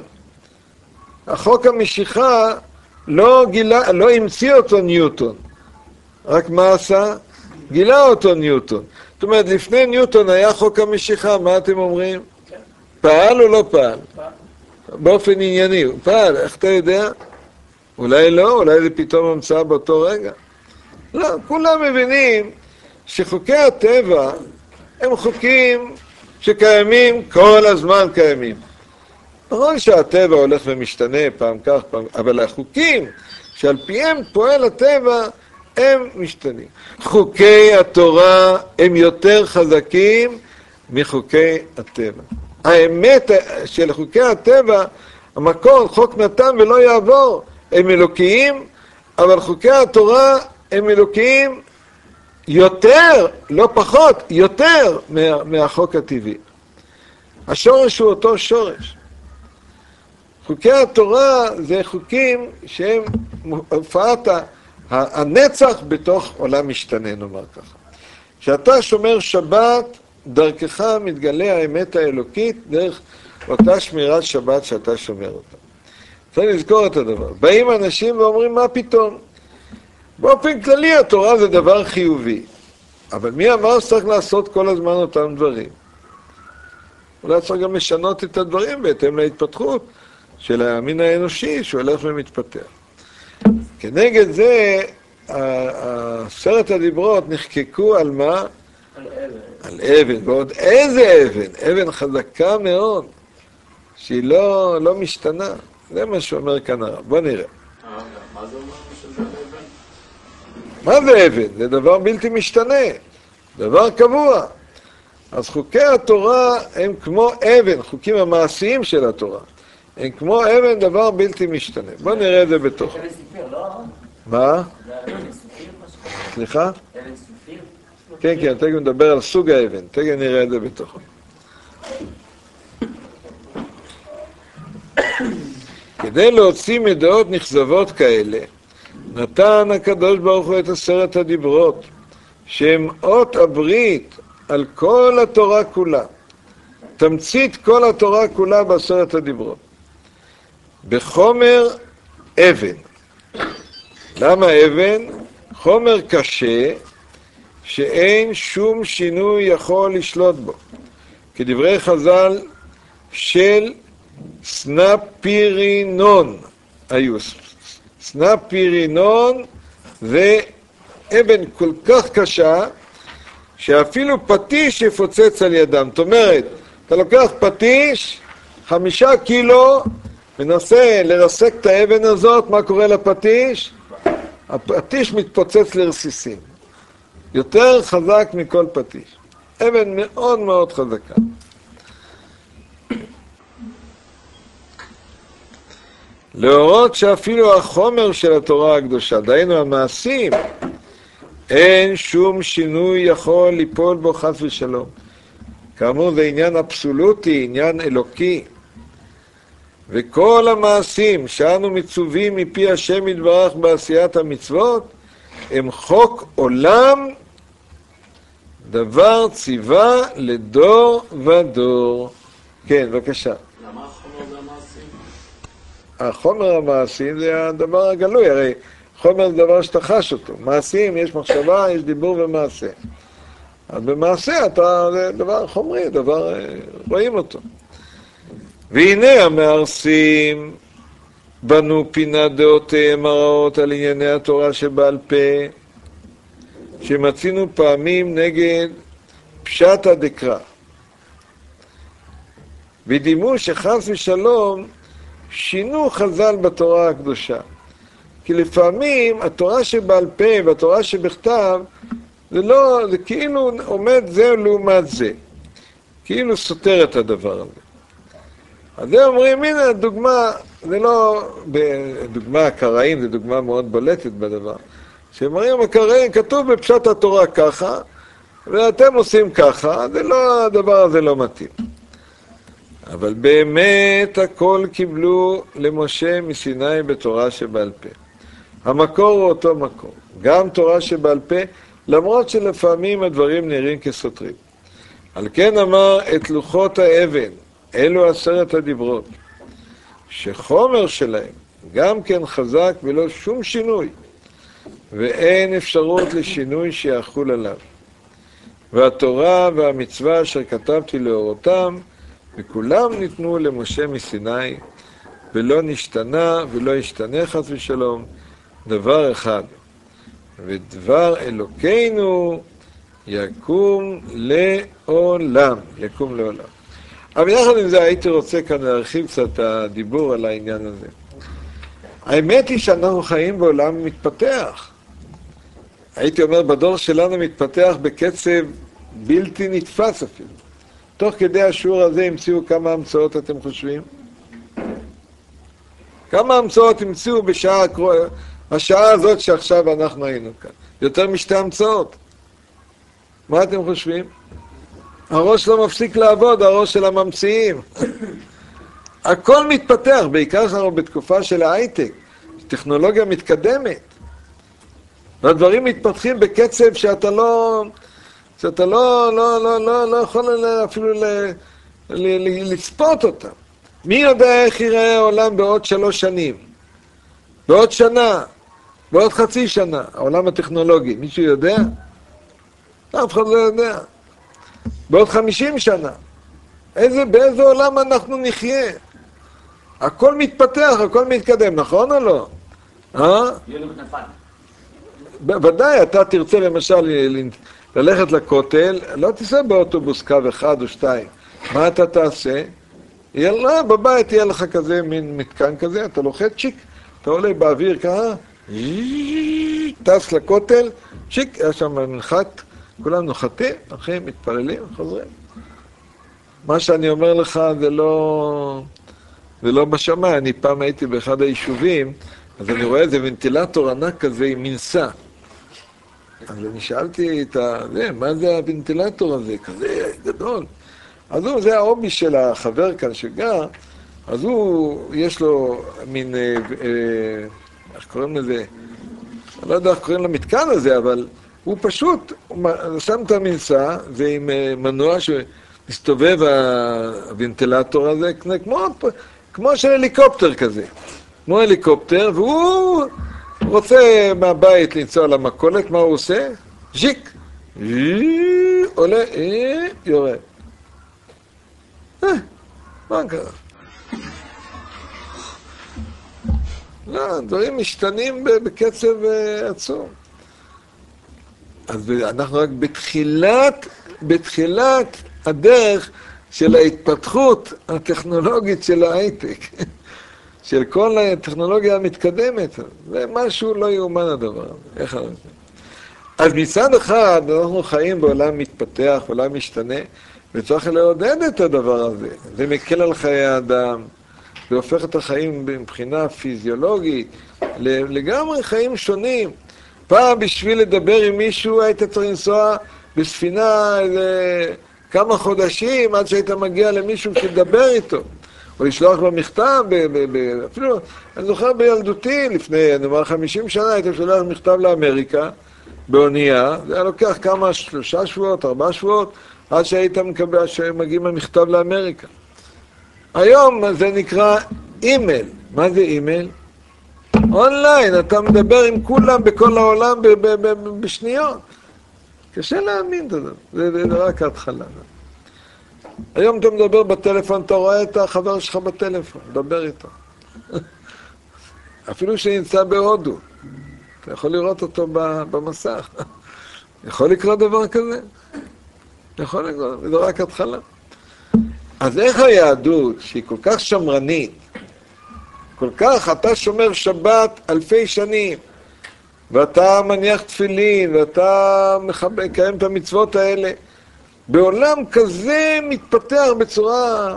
החוק המשיכה לא, גילה, לא המציא אותו ניוטון. רק מה עשה? גילה אותו ניוטון. זאת אומרת, לפני ניוטון היה חוק המשיכה, מה אתם אומרים? כן. פעל או לא פעל? פעל. באופן ענייני, הוא פעל, איך אתה יודע? אולי לא, אולי זה פתאום המצאה באותו רגע. לא, כולם מבינים שחוקי הטבע הם חוקים שקיימים כל הזמן קיימים. נכון שהטבע הולך ומשתנה פעם כך, פעם, אבל החוקים שעל פיהם פועל הטבע הם משתנים. חוקי התורה הם יותר חזקים מחוקי הטבע. האמת של חוקי הטבע, המקור, חוק נתן ולא יעבור, הם אלוקיים, אבל חוקי התורה הם אלוקיים יותר, לא פחות, יותר מה, מהחוק הטבעי. השורש הוא אותו שורש. חוקי התורה זה חוקים שהם הופעת הנצח בתוך עולם משתנה, נאמר ככה. כשאתה שומר שבת, דרכך מתגלה האמת האלוקית דרך אותה שמירת שבת שאתה שומר אותה. צריך לזכור את הדבר. באים אנשים ואומרים, מה פתאום? באופן כללי התורה זה דבר חיובי. אבל מי אמר שצריך לעשות כל הזמן אותם דברים? אולי צריך גם לשנות את הדברים בהתאם להתפתחות של המין האנושי שהולך ומתפתח. כנגד זה, עשרת הדיברות נחקקו על מה? על אבן. על אבן, ועוד איזה אבן? אבן חזקה מאוד, שהיא לא, לא משתנה. זה מה שאומר כאן הרב. בוא נראה. מה זה אומר שזה אבן? מה זה אבן? זה דבר בלתי משתנה, דבר קבוע. אז חוקי התורה הם כמו אבן, חוקים המעשיים של התורה. הם כמו אבן דבר בלתי משתנה. בואו נראה את זה בתוך. אבן ספיר, לא? מה? זה אבן ספיר? סליחה? אבן ספיר? כן, כן, תכף נדבר על סוג האבן. תכף נראה את זה בתוך. כדי להוציא מדעות נכזבות כאלה, נתן הקדוש ברוך הוא את עשרת הדיברות, שהם אות הברית על כל התורה כולה. תמצית כל התורה כולה בעשרת הדיברות. בחומר אבן. למה אבן? חומר קשה שאין שום שינוי יכול לשלוט בו. כדברי חז"ל של סנפירינון היו. סנפירינון זה אבן כל כך קשה שאפילו פטיש יפוצץ על ידם. זאת אומרת, אתה לוקח פטיש, חמישה קילו, מנסה לרסק את האבן הזאת, מה קורה לפטיש? הפטיש מתפוצץ לרסיסים. יותר חזק מכל פטיש. אבן מאוד מאוד חזקה. להורות שאפילו החומר של התורה הקדושה, דהיינו המעשים, אין שום שינוי יכול ליפול בו חס ושלום. כאמור זה עניין אבסולוטי, עניין אלוקי. וכל המעשים שאנו מצווים מפי השם יתברך בעשיית המצוות, הם חוק עולם, דבר ציווה לדור ודור. כן, בבקשה. למה החומר זה המעשים? החומר המעשי זה הדבר הגלוי, הרי חומר זה דבר שאתה חש אותו. מעשים, יש מחשבה, יש דיבור ומעשה. אז במעשה אתה, זה דבר חומרי, דבר, רואים אותו. והנה המארסים בנו פינת דעותיהם הרעות על ענייני התורה שבעל פה, שמצינו פעמים נגד פשט הדקרא. ודימו שחס ושלום שינו חז"ל בתורה הקדושה. כי לפעמים התורה שבעל פה והתורה שבכתב, זה לא, זה כאילו עומד זה לעומת זה. כאילו סותר את הדבר הזה. אז זה אומרים, הנה הדוגמה, זה לא, דוגמה הקראים, זה דוגמה מאוד בולטת בדבר. שאומרים הקראים, כתוב בפשט התורה ככה, ואתם עושים ככה, זה לא, הדבר הזה לא מתאים. אבל באמת הכל קיבלו למשה מסיני בתורה שבעל פה. המקור הוא אותו מקור, גם תורה שבעל פה, למרות שלפעמים הדברים נראים כסותרים. על כן אמר את לוחות האבן, אלו עשרת הדיברות, שחומר שלהם גם כן חזק ולא שום שינוי, ואין אפשרות לשינוי שיחול עליו. והתורה והמצווה אשר כתבתי לאורותם, וכולם ניתנו למשה מסיני, ולא נשתנה ולא ישתנה חס ושלום דבר אחד. ודבר אלוקינו יקום לעולם, יקום לעולם. אבל יחד עם זה הייתי רוצה כאן להרחיב קצת את הדיבור על העניין הזה. האמת היא שאנחנו חיים בעולם מתפתח. הייתי אומר, בדור שלנו מתפתח בקצב בלתי נתפס אפילו. תוך כדי השיעור הזה המציאו כמה המצאות אתם חושבים? כמה המצאות המציאו בשעה, בשעה הזאת שעכשיו אנחנו היינו כאן? יותר משתי המצאות. מה אתם חושבים? הראש לא מפסיק לעבוד, הראש של הממציאים. הכל מתפתח, בעיקר שאנחנו בתקופה של ההייטק, טכנולוגיה מתקדמת. והדברים מתפתחים בקצב שאתה לא, שאתה לא, לא, לא, לא, לא יכול אפילו ל, ל, ל, לצפות אותם. מי יודע איך ייראה העולם בעוד שלוש שנים? בעוד שנה? בעוד חצי שנה? העולם הטכנולוגי, מישהו יודע? אף אחד לא יודע. בעוד חמישים שנה. איזה, באיזה עולם אנחנו נחיה? הכל מתפתח, הכל מתקדם, נכון או לא? אה? יהיה לו כנפיים. בוודאי, אתה תרצה למשל ללכת לכותל, לא תיסע באוטובוס קו אחד או שתיים. מה אתה תעשה? יאללה, בבית יהיה לך כזה, מין מתקן כזה, אתה לוחץ צ'יק, אתה עולה באוויר ככה, טס לכותל, צ'יק, יש שם מנחת, כולם נוחתים, אחים, מתפללים, חוזרים. מה שאני אומר לך זה לא, ולא בשמיים. אני פעם הייתי באחד היישובים, אז אני רואה איזה ונטילטור ענק כזה עם מנסה. אז אני שאלתי את ה... זה, מה זה הוונטילטור הזה? כזה גדול. אז הוא, זה ההובי של החבר כאן שגר, אז הוא, יש לו מין, אה, אה, איך קוראים לזה? אני לא יודע איך קוראים למתקן הזה, אבל הוא פשוט, הוא שם את המנסה, זה עם אה, מנוע שמסתובב הוונטילטור הזה, כמו, כמו של הליקופטר כזה. כמו הליקופטר, והוא רוצה מהבית לנסוע למכולת, מה הוא עושה? ז'יק! עולה, יורד. אה, מה קרה? לא, דברים משתנים בקצב עצום. אז אנחנו רק בתחילת, בתחילת הדרך של ההתפתחות הטכנולוגית של ההייטק, של כל הטכנולוגיה המתקדמת. זה משהו לא יאומן הדבר. איך אנחנו... אז מצד אחד אנחנו חיים בעולם מתפתח, בעולם משתנה, וצריך לעודד את הדבר הזה. זה מקל על חיי האדם, זה הופך את החיים מבחינה פיזיולוגית לגמרי חיים שונים. פעם בשביל לדבר עם מישהו היית צריך לנסוע בספינה איזה כמה חודשים עד שהיית מגיע למישהו שתדבר איתו. או לשלוח לו מכתב, ב- ב- ב- אפילו, אני זוכר בילדותי, לפני, אני אומר, חמישים שנה, הייתי שולח מכתב לאמריקה, באונייה, זה היה לוקח כמה, שלושה שבועות, ארבעה שבועות, עד שהיית מקבל, שמגיעים המכתב לאמריקה. היום זה נקרא אימייל. מה זה אימייל? אונליין, אתה מדבר עם כולם בכל העולם ב- ב- ב- בשניות. קשה להאמין את זה, זה, זה, זה רק ההתחלה. היום אתה מדבר בטלפון, אתה רואה את החבר שלך בטלפון, מדבר איתו. אפילו שנמצא בהודו, אתה יכול לראות אותו במסך. יכול לקרות דבר כזה? יכול לקרות, זה רק התחלה. אז איך היהדות, שהיא כל כך שמרנית, כל כך, אתה שומר שבת אלפי שנים, ואתה מניח תפילין, ואתה מקיים את המצוות האלה, בעולם כזה מתפתח בצורה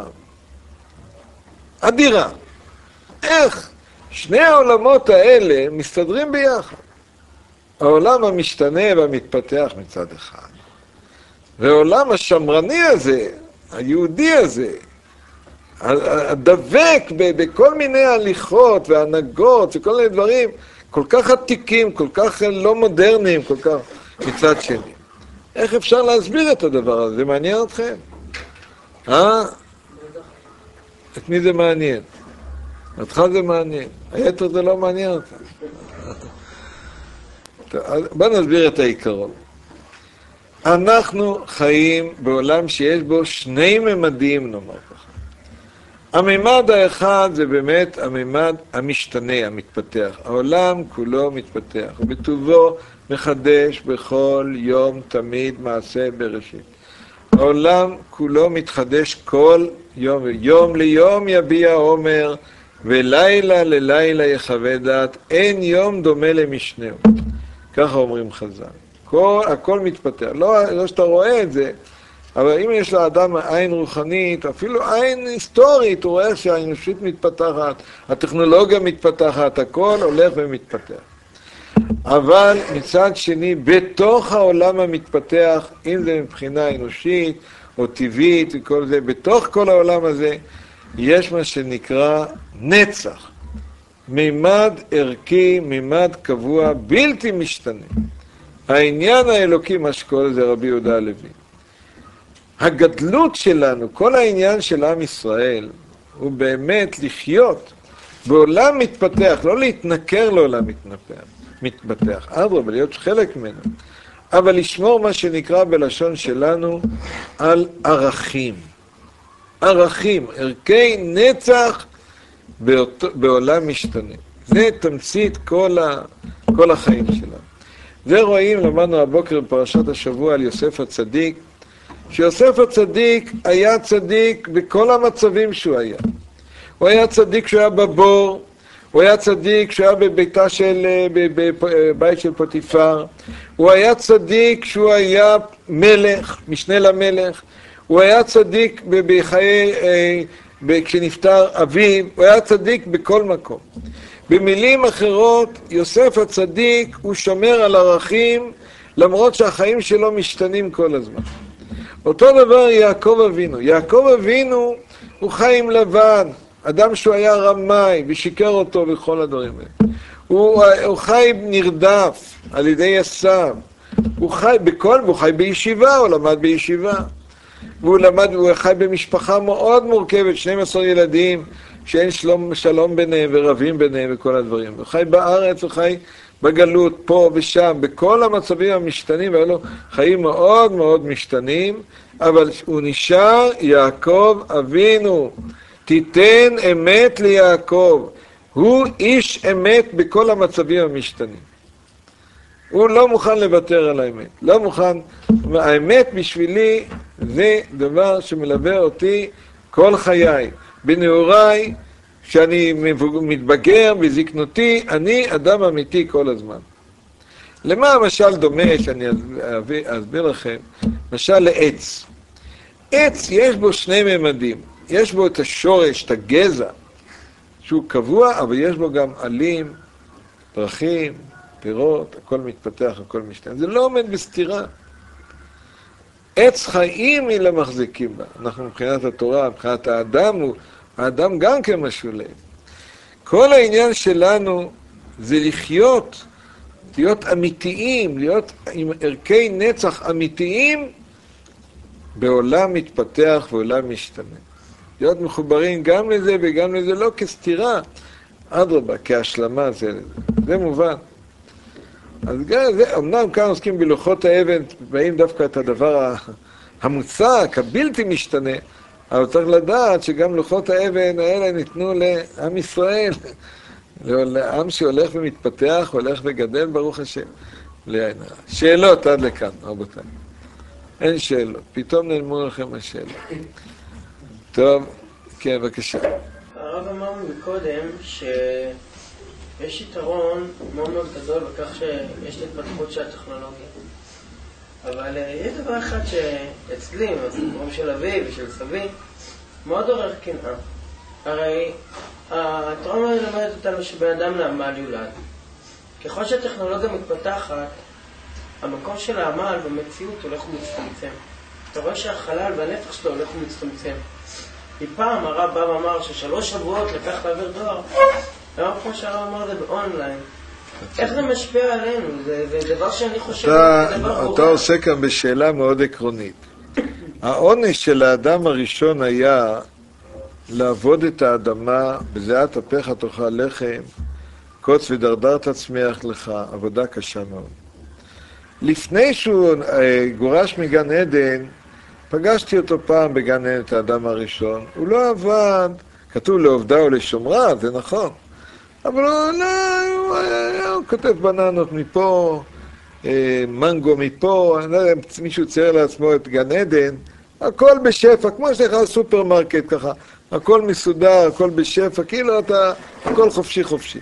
אדירה. איך שני העולמות האלה מסתדרים ביחד? העולם המשתנה והמתפתח מצד אחד, והעולם השמרני הזה, היהודי הזה, הדבק בכל מיני הליכות והנהגות וכל מיני דברים כל כך עתיקים, כל כך לא מודרניים, כל כך מצד שני. איך אפשר להסביר את הדבר הזה? זה מעניין אתכם? אה? את מי זה מעניין? אותך זה מעניין. היתר זה לא מעניין אותך. בוא נסביר את העיקרון. אנחנו חיים בעולם שיש בו שני ממדים, נאמר ככה. הממד האחד זה באמת הממד המשתנה, המתפתח. העולם כולו מתפתח, ובטובו מחדש בכל יום תמיד מעשה בראשית. העולם כולו מתחדש כל יום, יום ליום יביע עומר, ולילה ללילה יחווה דעת, אין יום דומה למשנהו. ככה אומרים חז"ל. כל, הכל מתפתח. לא, לא שאתה רואה את זה, אבל אם יש לאדם עין רוחנית, אפילו עין היסטורית, הוא רואה שהאנושית מתפתחת, הטכנולוגיה מתפתחת, הכל הולך ומתפתח. אבל מצד שני, בתוך העולם המתפתח, אם זה מבחינה אנושית או טבעית וכל זה, בתוך כל העולם הזה, יש מה שנקרא נצח. מימד ערכי, מימד קבוע, בלתי משתנה. העניין האלוקי, מה שקורא זה רבי יהודה הלוי. הגדלות שלנו, כל העניין של עם ישראל, הוא באמת לחיות בעולם מתפתח, לא להתנכר לעולם מתנפח, מתפתח, אדרבה, להיות חלק ממנו, אבל לשמור מה שנקרא בלשון שלנו על ערכים. ערכים, ערכי נצח באותו, בעולם משתנה. זה תמצית כל, ה, כל החיים שלנו. זה רואים, למדנו הבוקר בפרשת השבוע על יוסף הצדיק, שיוסף הצדיק היה צדיק בכל המצבים שהוא היה. הוא היה צדיק כשהוא היה בבור, הוא היה צדיק כשהוא היה בביתה של, בבית של פוטיפר, הוא היה צדיק כשהוא היה מלך, משנה למלך, הוא היה צדיק בחיי, כשנפטר אביו, הוא היה צדיק בכל מקום. במילים אחרות, יוסף הצדיק הוא שומר על ערכים, למרות שהחיים שלו משתנים כל הזמן. אותו דבר יעקב אבינו. יעקב אבינו הוא חי עם לבן, אדם שהוא היה רמאי ושיקר אותו וכל הדברים האלה. הוא, הוא חי נרדף על ידי עשיו. הוא חי בכל, הוא חי בישיבה, הוא למד בישיבה. והוא למד, הוא חי במשפחה מאוד מורכבת, שנים עשר ילדים, שאין שלום, שלום ביניהם ורבים ביניהם וכל הדברים. הוא חי בארץ, הוא חי בגלות, פה ושם, בכל המצבים המשתנים, והיו לו חיים מאוד מאוד משתנים, אבל הוא נשאר יעקב אבינו. תיתן אמת ליעקב. הוא איש אמת בכל המצבים המשתנים. הוא לא מוכן לוותר על האמת. לא מוכן. האמת בשבילי זה דבר שמלווה אותי כל חיי. בנעוריי, כשאני מתבגר בזקנותי, אני אדם אמיתי כל הזמן. למה המשל דומה שאני אסביר לכם? משל לעץ. עץ יש בו שני ממדים. יש בו את השורש, את הגזע, שהוא קבוע, אבל יש בו גם עלים, פרחים, פירות, הכל מתפתח, הכל משתנה. זה לא עומד בסתירה. עץ חיים היא למחזיקים בה. אנחנו מבחינת התורה, מבחינת האדם, הוא, האדם גם כמשולב. כל העניין שלנו זה לחיות, להיות אמיתיים, להיות עם ערכי נצח אמיתיים, בעולם מתפתח ועולם משתנה. להיות מחוברים גם לזה וגם לזה, לא כסתירה, אדרבה, כהשלמה זה לזה. זה מובן. אז זה, אמנם כאן עוסקים בלוחות האבן, באים דווקא את הדבר המוצק, הבלתי משתנה, אבל צריך לדעת שגם לוחות האבן האלה ניתנו לעם ישראל, לעם שהולך ומתפתח, הולך וגדל, ברוך השם. שאלות עד לכאן, רבותיי. אין שאלות, פתאום נעלמו לכם השאלות. טוב, כן, בבקשה. הרב אמר מקודם שיש יתרון מאוד מאוד גדול בכך שיש התפתחות של הטכנולוגיה. אבל יש דבר אחד שאצלי, הסיפורים של אבי ושל סבי, מאוד עורר קנאה. הרי התורה מלמדת אותנו שבן אדם לעמל יולד. ככל שהטכנולוגיה מתפתחת, המקום של העמל במציאות הולך ומצטמצם. אתה רואה שהחלל והנפח שלו הולך ומצטמצם. פעם הרב בא ואמר ששלוש שבועות לקח להעביר דואר, למה כמו שהרב אמר זה באונליין. איך זה משפיע עלינו? זה, זה דבר שאני חושב זה דבר חובה. אתה עושה כאן בשאלה מאוד עקרונית. העונש של האדם הראשון היה לעבוד את האדמה, בזיעת אפיך תאכל לחם, קוץ ודרדר תצמיח לך, עבודה קשה מאוד. לפני שהוא גורש מגן עדן, פגשתי אותו פעם בגן עדן, את האדם הראשון. הוא לא עבד, כתוב לעובדה או לשומרה, זה נכון. אבל הוא, לא, הוא, הוא כותב בננות מפה, מנגו מפה, אני לא יודע, מישהו צייר לעצמו את גן עדן, הכל בשפע, כמו שלך סופרמרקט ככה, הכל מסודר, הכל בשפע, כאילו אתה, הכל חופשי חופשי.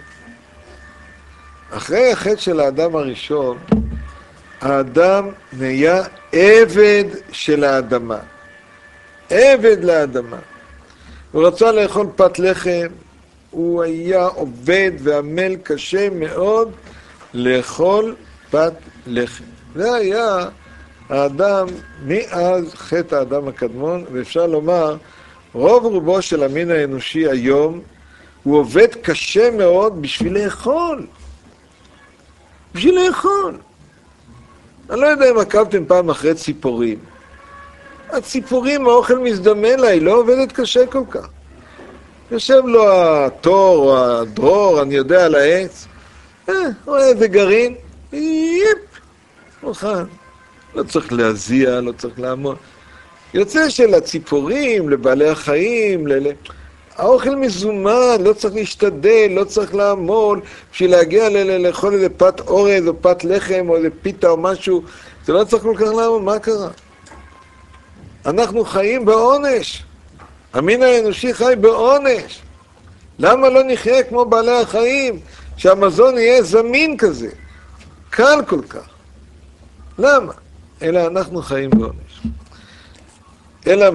אחרי החטא של האדם הראשון, האדם נהיה עבד של האדמה. עבד לאדמה. הוא רצה לאכול פת לחם, הוא היה עובד ועמל קשה מאוד לאכול פת לחם. זה היה האדם מאז חטא האדם הקדמון, ואפשר לומר, רוב רובו של המין האנושי היום, הוא עובד קשה מאוד בשביל לאכול. בשביל לאכול. אני לא יודע אם עקבתם פעם אחרי ציפורים. הציפורים, האוכל מזדמן לה, היא לא עובדת קשה כל כך. יושב לו התור או הדרור, אני יודע, על העץ. אה, רואה איזה גרעין, יפ, מוכן. לא צריך להזיע, לא צריך לעמוד. יוצא שלציפורים, לבעלי החיים, ל... האוכל מזומן, לא צריך להשתדל, לא צריך לעמול, בשביל להגיע ל- לאכול איזה פת אורז או פת לחם או איזה פיתה או משהו, זה לא צריך כל כך לעמול, מה קרה? אנחנו חיים בעונש. המין האנושי חי בעונש. למה לא נחיה כמו בעלי החיים, שהמזון יהיה זמין כזה, קל כל כך? למה? אלא אנחנו חיים בעונש. אלא מה?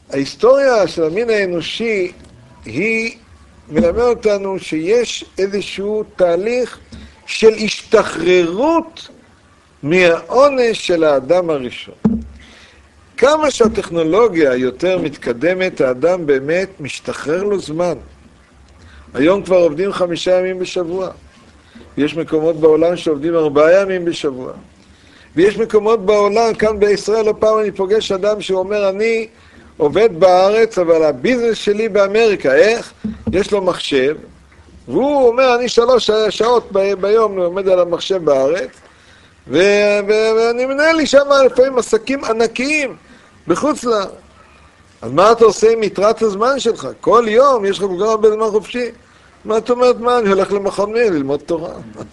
ההיסטוריה של המין האנושי היא מלמד אותנו שיש איזשהו תהליך של השתחררות מהעונש של האדם הראשון. כמה שהטכנולוגיה יותר מתקדמת, האדם באמת משתחרר לו זמן. היום כבר עובדים חמישה ימים בשבוע. יש מקומות בעולם שעובדים ארבעה ימים בשבוע. ויש מקומות בעולם, כאן בישראל, לא פעם אני פוגש אדם שאומר, אני עובד בארץ, אבל הביזנס שלי באמריקה, איך? יש לו מחשב, והוא אומר, אני שלוש שעות ב- ביום עומד על המחשב בארץ, ו- ו- ואני מנהל לי שם לפעמים עסקים ענקיים בחוץ לה. אז מה אתה עושה עם יתרת הזמן שלך? כל יום יש לך כל כך הרבה זמן חופשי. מה את אומרת? מה? אני הולך למכון מאיר ללמוד תורה.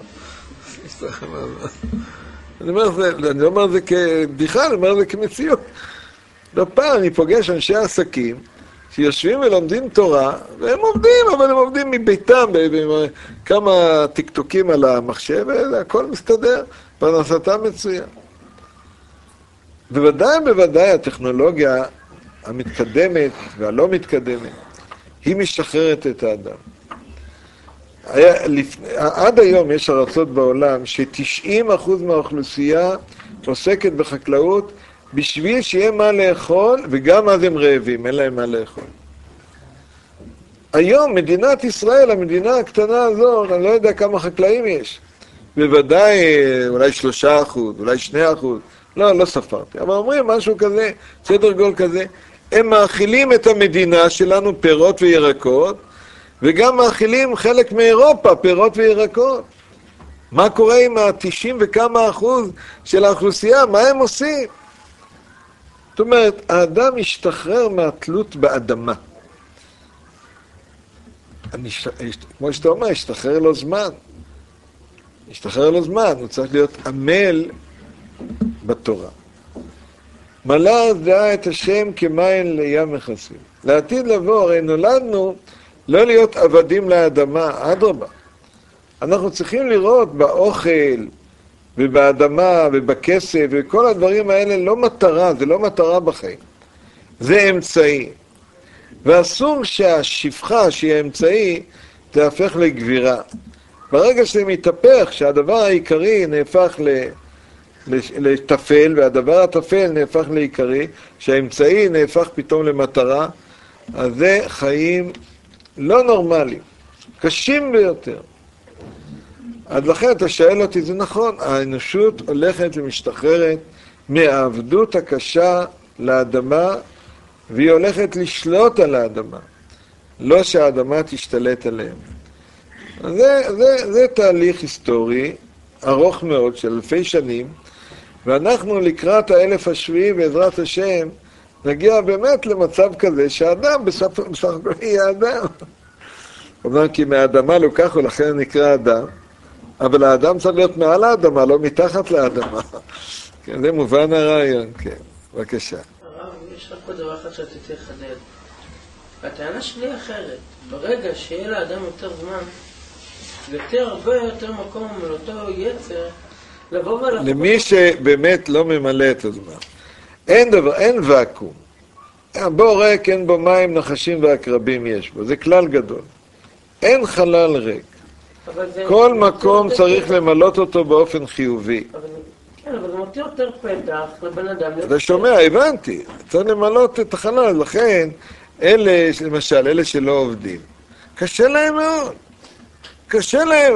אני אומר, זה, אני לא אומר את זה כבדיחה, אני אומר את זה כמציאות. בפעם אני פוגש אנשי עסקים שיושבים ולומדים תורה, והם עובדים, אבל הם עובדים מביתם, כמה טיקטוקים על המחשב, והכל מסתדר, פרנסתם מצוין. בוודאי, בוודאי, הטכנולוגיה המתקדמת והלא מתקדמת, היא משחררת את האדם. היה, לפני, עד היום יש ארצות בעולם ש-תשעים אחוז מהאוכלוסייה עוסקת בחקלאות בשביל שיהיה מה לאכול, וגם אז הם רעבים, אין להם מה לאכול. היום מדינת ישראל, המדינה הקטנה הזאת, אני לא יודע כמה חקלאים יש. בוודאי אולי שלושה אחוז, אולי שני אחוז, לא, לא ספרתי. אבל אומרים משהו כזה, סדר גול כזה, הם מאכילים את המדינה שלנו פירות וירקות, וגם מאכילים חלק מאירופה, פירות וירקות. מה קורה עם ה-תשעים וכמה אחוז של האוכלוסייה? מה הם עושים? זאת אומרת, האדם משתחרר מהתלות באדמה. אני, כמו שאתה אומר, השתחרר לו זמן. השתחרר לו זמן, הוא צריך להיות עמל בתורה. מלא דעה את השם כמים לים מכסים. לעתיד לבוא, הרי נולדנו לא להיות עבדים לאדמה, אדרבה. אנחנו צריכים לראות באוכל ובאדמה ובכסף וכל הדברים האלה לא מטרה, זה לא מטרה בחיים. זה אמצעי. ואסור שהשפחה שהיא האמצעי תהפך לגבירה. ברגע שזה מתהפך, שהדבר העיקרי נהפך לטפל, והדבר הטפל נהפך לעיקרי, שהאמצעי נהפך פתאום למטרה, אז זה חיים לא נורמליים, קשים ביותר. אז לכן אתה שואל אותי, זה נכון, האנושות הולכת ומשתחררת מהעבדות הקשה לאדמה, והיא הולכת לשלוט על האדמה, לא שהאדמה תשתלט עליהם. זה, זה, זה תהליך היסטורי ארוך מאוד של אלפי שנים, ואנחנו לקראת האלף השביעי בעזרת השם נגיע באמת למצב כזה שהאדם בסך הכל יהיה אדם. אומנם כי מהאדמה לא כך ולכן נקרא אדם, אבל האדם צריך להיות מעל האדמה, לא מתחת לאדמה. כן, זה מובן הרעיון, כן. בבקשה. הרב, יש רק עוד דבר אחד שאתה צריך לחדד. הטענה שלי אחרת. ברגע שיהיה לאדם יותר זמן, יותר הרבה יותר מקום לאותו יצר, לבוא ולחזור. למי שבאמת לא ממלא את הזמן. אין דבר, אין ואקום. בור ריק, אין בו מים, נחשים ועקרבים יש בו. זה כלל גדול. אין חלל ריק. כל מקום צריך למלות אותו באופן חיובי. כן, אבל זה מותיר יותר פתח לבן אדם. אתה שומע, הבנתי. צריך למלות את החלל. לכן, אלה, למשל, אלה שלא עובדים, קשה להם מאוד. קשה להם.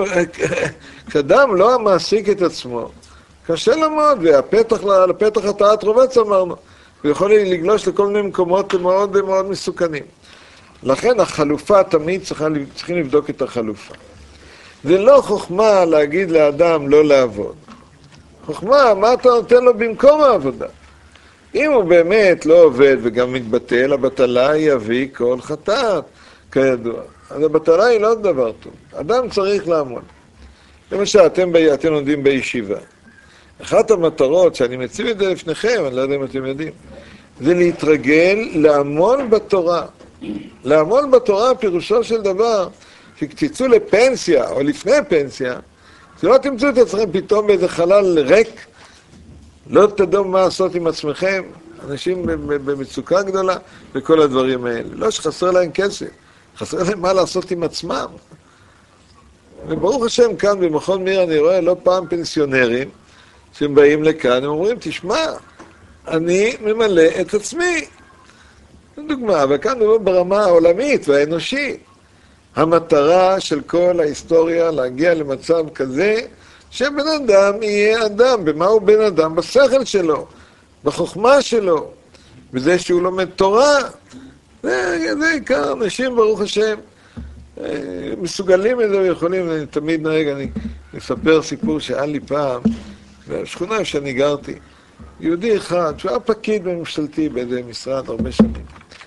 כשאדם לא מעסיק את עצמו, קשה לו מאוד, והפתח לפתח התעת רובץ אמרנו, הוא יכול לגלוש לכל מיני מקומות מאוד מאוד מסוכנים. לכן החלופה תמיד צריכה, צריכים לבדוק את החלופה. זה לא חוכמה להגיד לאדם לא לעבוד. חוכמה, מה אתה נותן לו במקום העבודה? אם הוא באמת לא עובד וגם מתבטל, הבטלה היא אבי כל חטאת, כידוע. אז הבטלה היא לא דבר טוב. אדם צריך לעמוד. למשל, אתם, אתם לומדים בישיבה. אחת המטרות שאני מציב את זה לפניכם, אני לא יודע אם אתם יודעים, זה להתרגל לעמול בתורה. לעמול בתורה פירושו של דבר, שתצאו לפנסיה או לפני פנסיה, שלא תמצאו את עצמכם פתאום באיזה חלל ריק, לא תדעו מה לעשות עם עצמכם, אנשים במצוקה גדולה וכל הדברים האלה. לא שחסר להם כסף, חסר להם מה לעשות עם עצמם. וברוך השם, כאן במכון מאיר אני רואה לא פעם פנסיונרים שהם באים לכאן, הם אומרים, תשמע, אני ממלא את עצמי. דוגמה, וכאן הוא ברמה העולמית והאנושית. המטרה של כל ההיסטוריה להגיע למצב כזה, שבן אדם יהיה אדם. במה הוא בן אדם? בשכל שלו, בחוכמה שלו, בזה שהוא לומד תורה. זה, זה עיקר, אנשים ברוך השם מסוגלים לזה ויכולים. אני תמיד נהג, אני אספר סיפור שהיה לי פעם, בשכונה שאני גרתי, יהודי אחד, שהוא היה פקיד בממשלתי באיזה משרד הרבה שנים,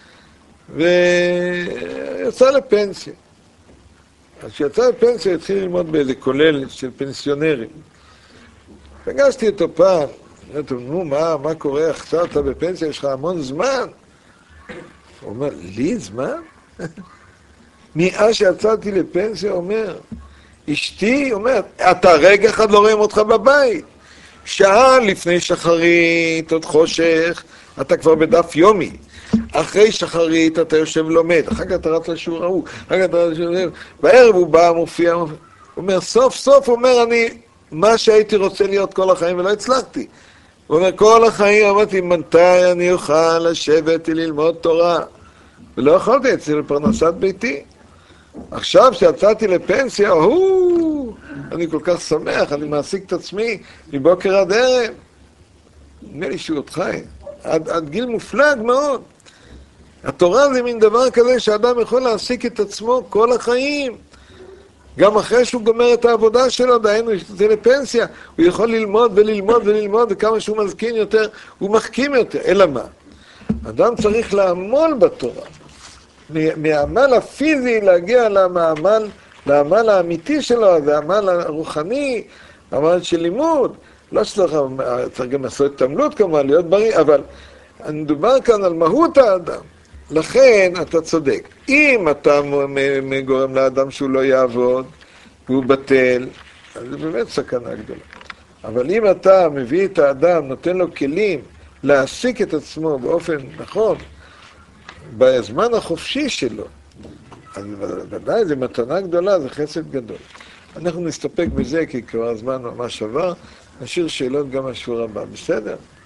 ויצא לפנסיה. אז כשיצא לפנסיה התחיל ללמוד באיזה כולל של פנסיונרים. פגשתי אותו פעם, אמרתי, נו, מה, מה קורה עכשיו? אתה בפנסיה, יש לך המון זמן. הוא אומר, לי זמן? מאז שיצאתי לפנסיה, אומר, אשתי, אומר, אתה רגע אחד לא רואים אותך בבית. שעה לפני שחרית, עוד חושך, אתה כבר בדף יומי. אחרי שחרית אתה יושב לומד, אחר כך אתה רץ לשיעור ההוא, אחר כך אתה רץ לשיעור ההוא, בערב הוא בא, מופיע, הוא אומר, סוף סוף, הוא אומר, אני, מה שהייתי רוצה להיות כל החיים ולא הצלחתי. הוא אומר, כל החיים אמרתי, מתי אני אוכל לשבת ללמוד תורה? ולא יכולתי, אצלי לפרנסת ביתי. עכשיו שיצאתי לפנסיה, הו, אני כל כך שמח, אני מעסיק את עצמי מבוקר עד ערב. נראה לי שהוא חי, עד, עד גיל מופלג מאוד. התורה זה מין דבר כזה שאדם יכול להעסיק את עצמו כל החיים. גם אחרי שהוא גומר את העבודה שלו, דהיינו, זה לפנסיה, הוא יכול ללמוד וללמוד וללמוד, וכמה שהוא מזקין יותר, הוא מחכים יותר. אלא מה? אדם צריך לעמול בתורה. מהעמל הפיזי להגיע למעמל, לעמל האמיתי שלו, זה העמל הרוחני, העמל של לימוד. לא שצריך, צריך גם לעשות התעמלות כמובן, להיות בריא, אבל אני מדובר כאן על מהות האדם. לכן אתה צודק. אם אתה גורם לאדם שהוא לא יעבוד, והוא בטל, אז זה באמת סכנה גדולה. אבל אם אתה מביא את האדם, נותן לו כלים להעסיק את עצמו באופן נכון, בזמן החופשי שלו, אז ודאי זו מתנה גדולה, זה חסד גדול. אנחנו נסתפק בזה כי כבר הזמן ממש עבר, נשאיר שאלות גם על שיעור הבא, בסדר?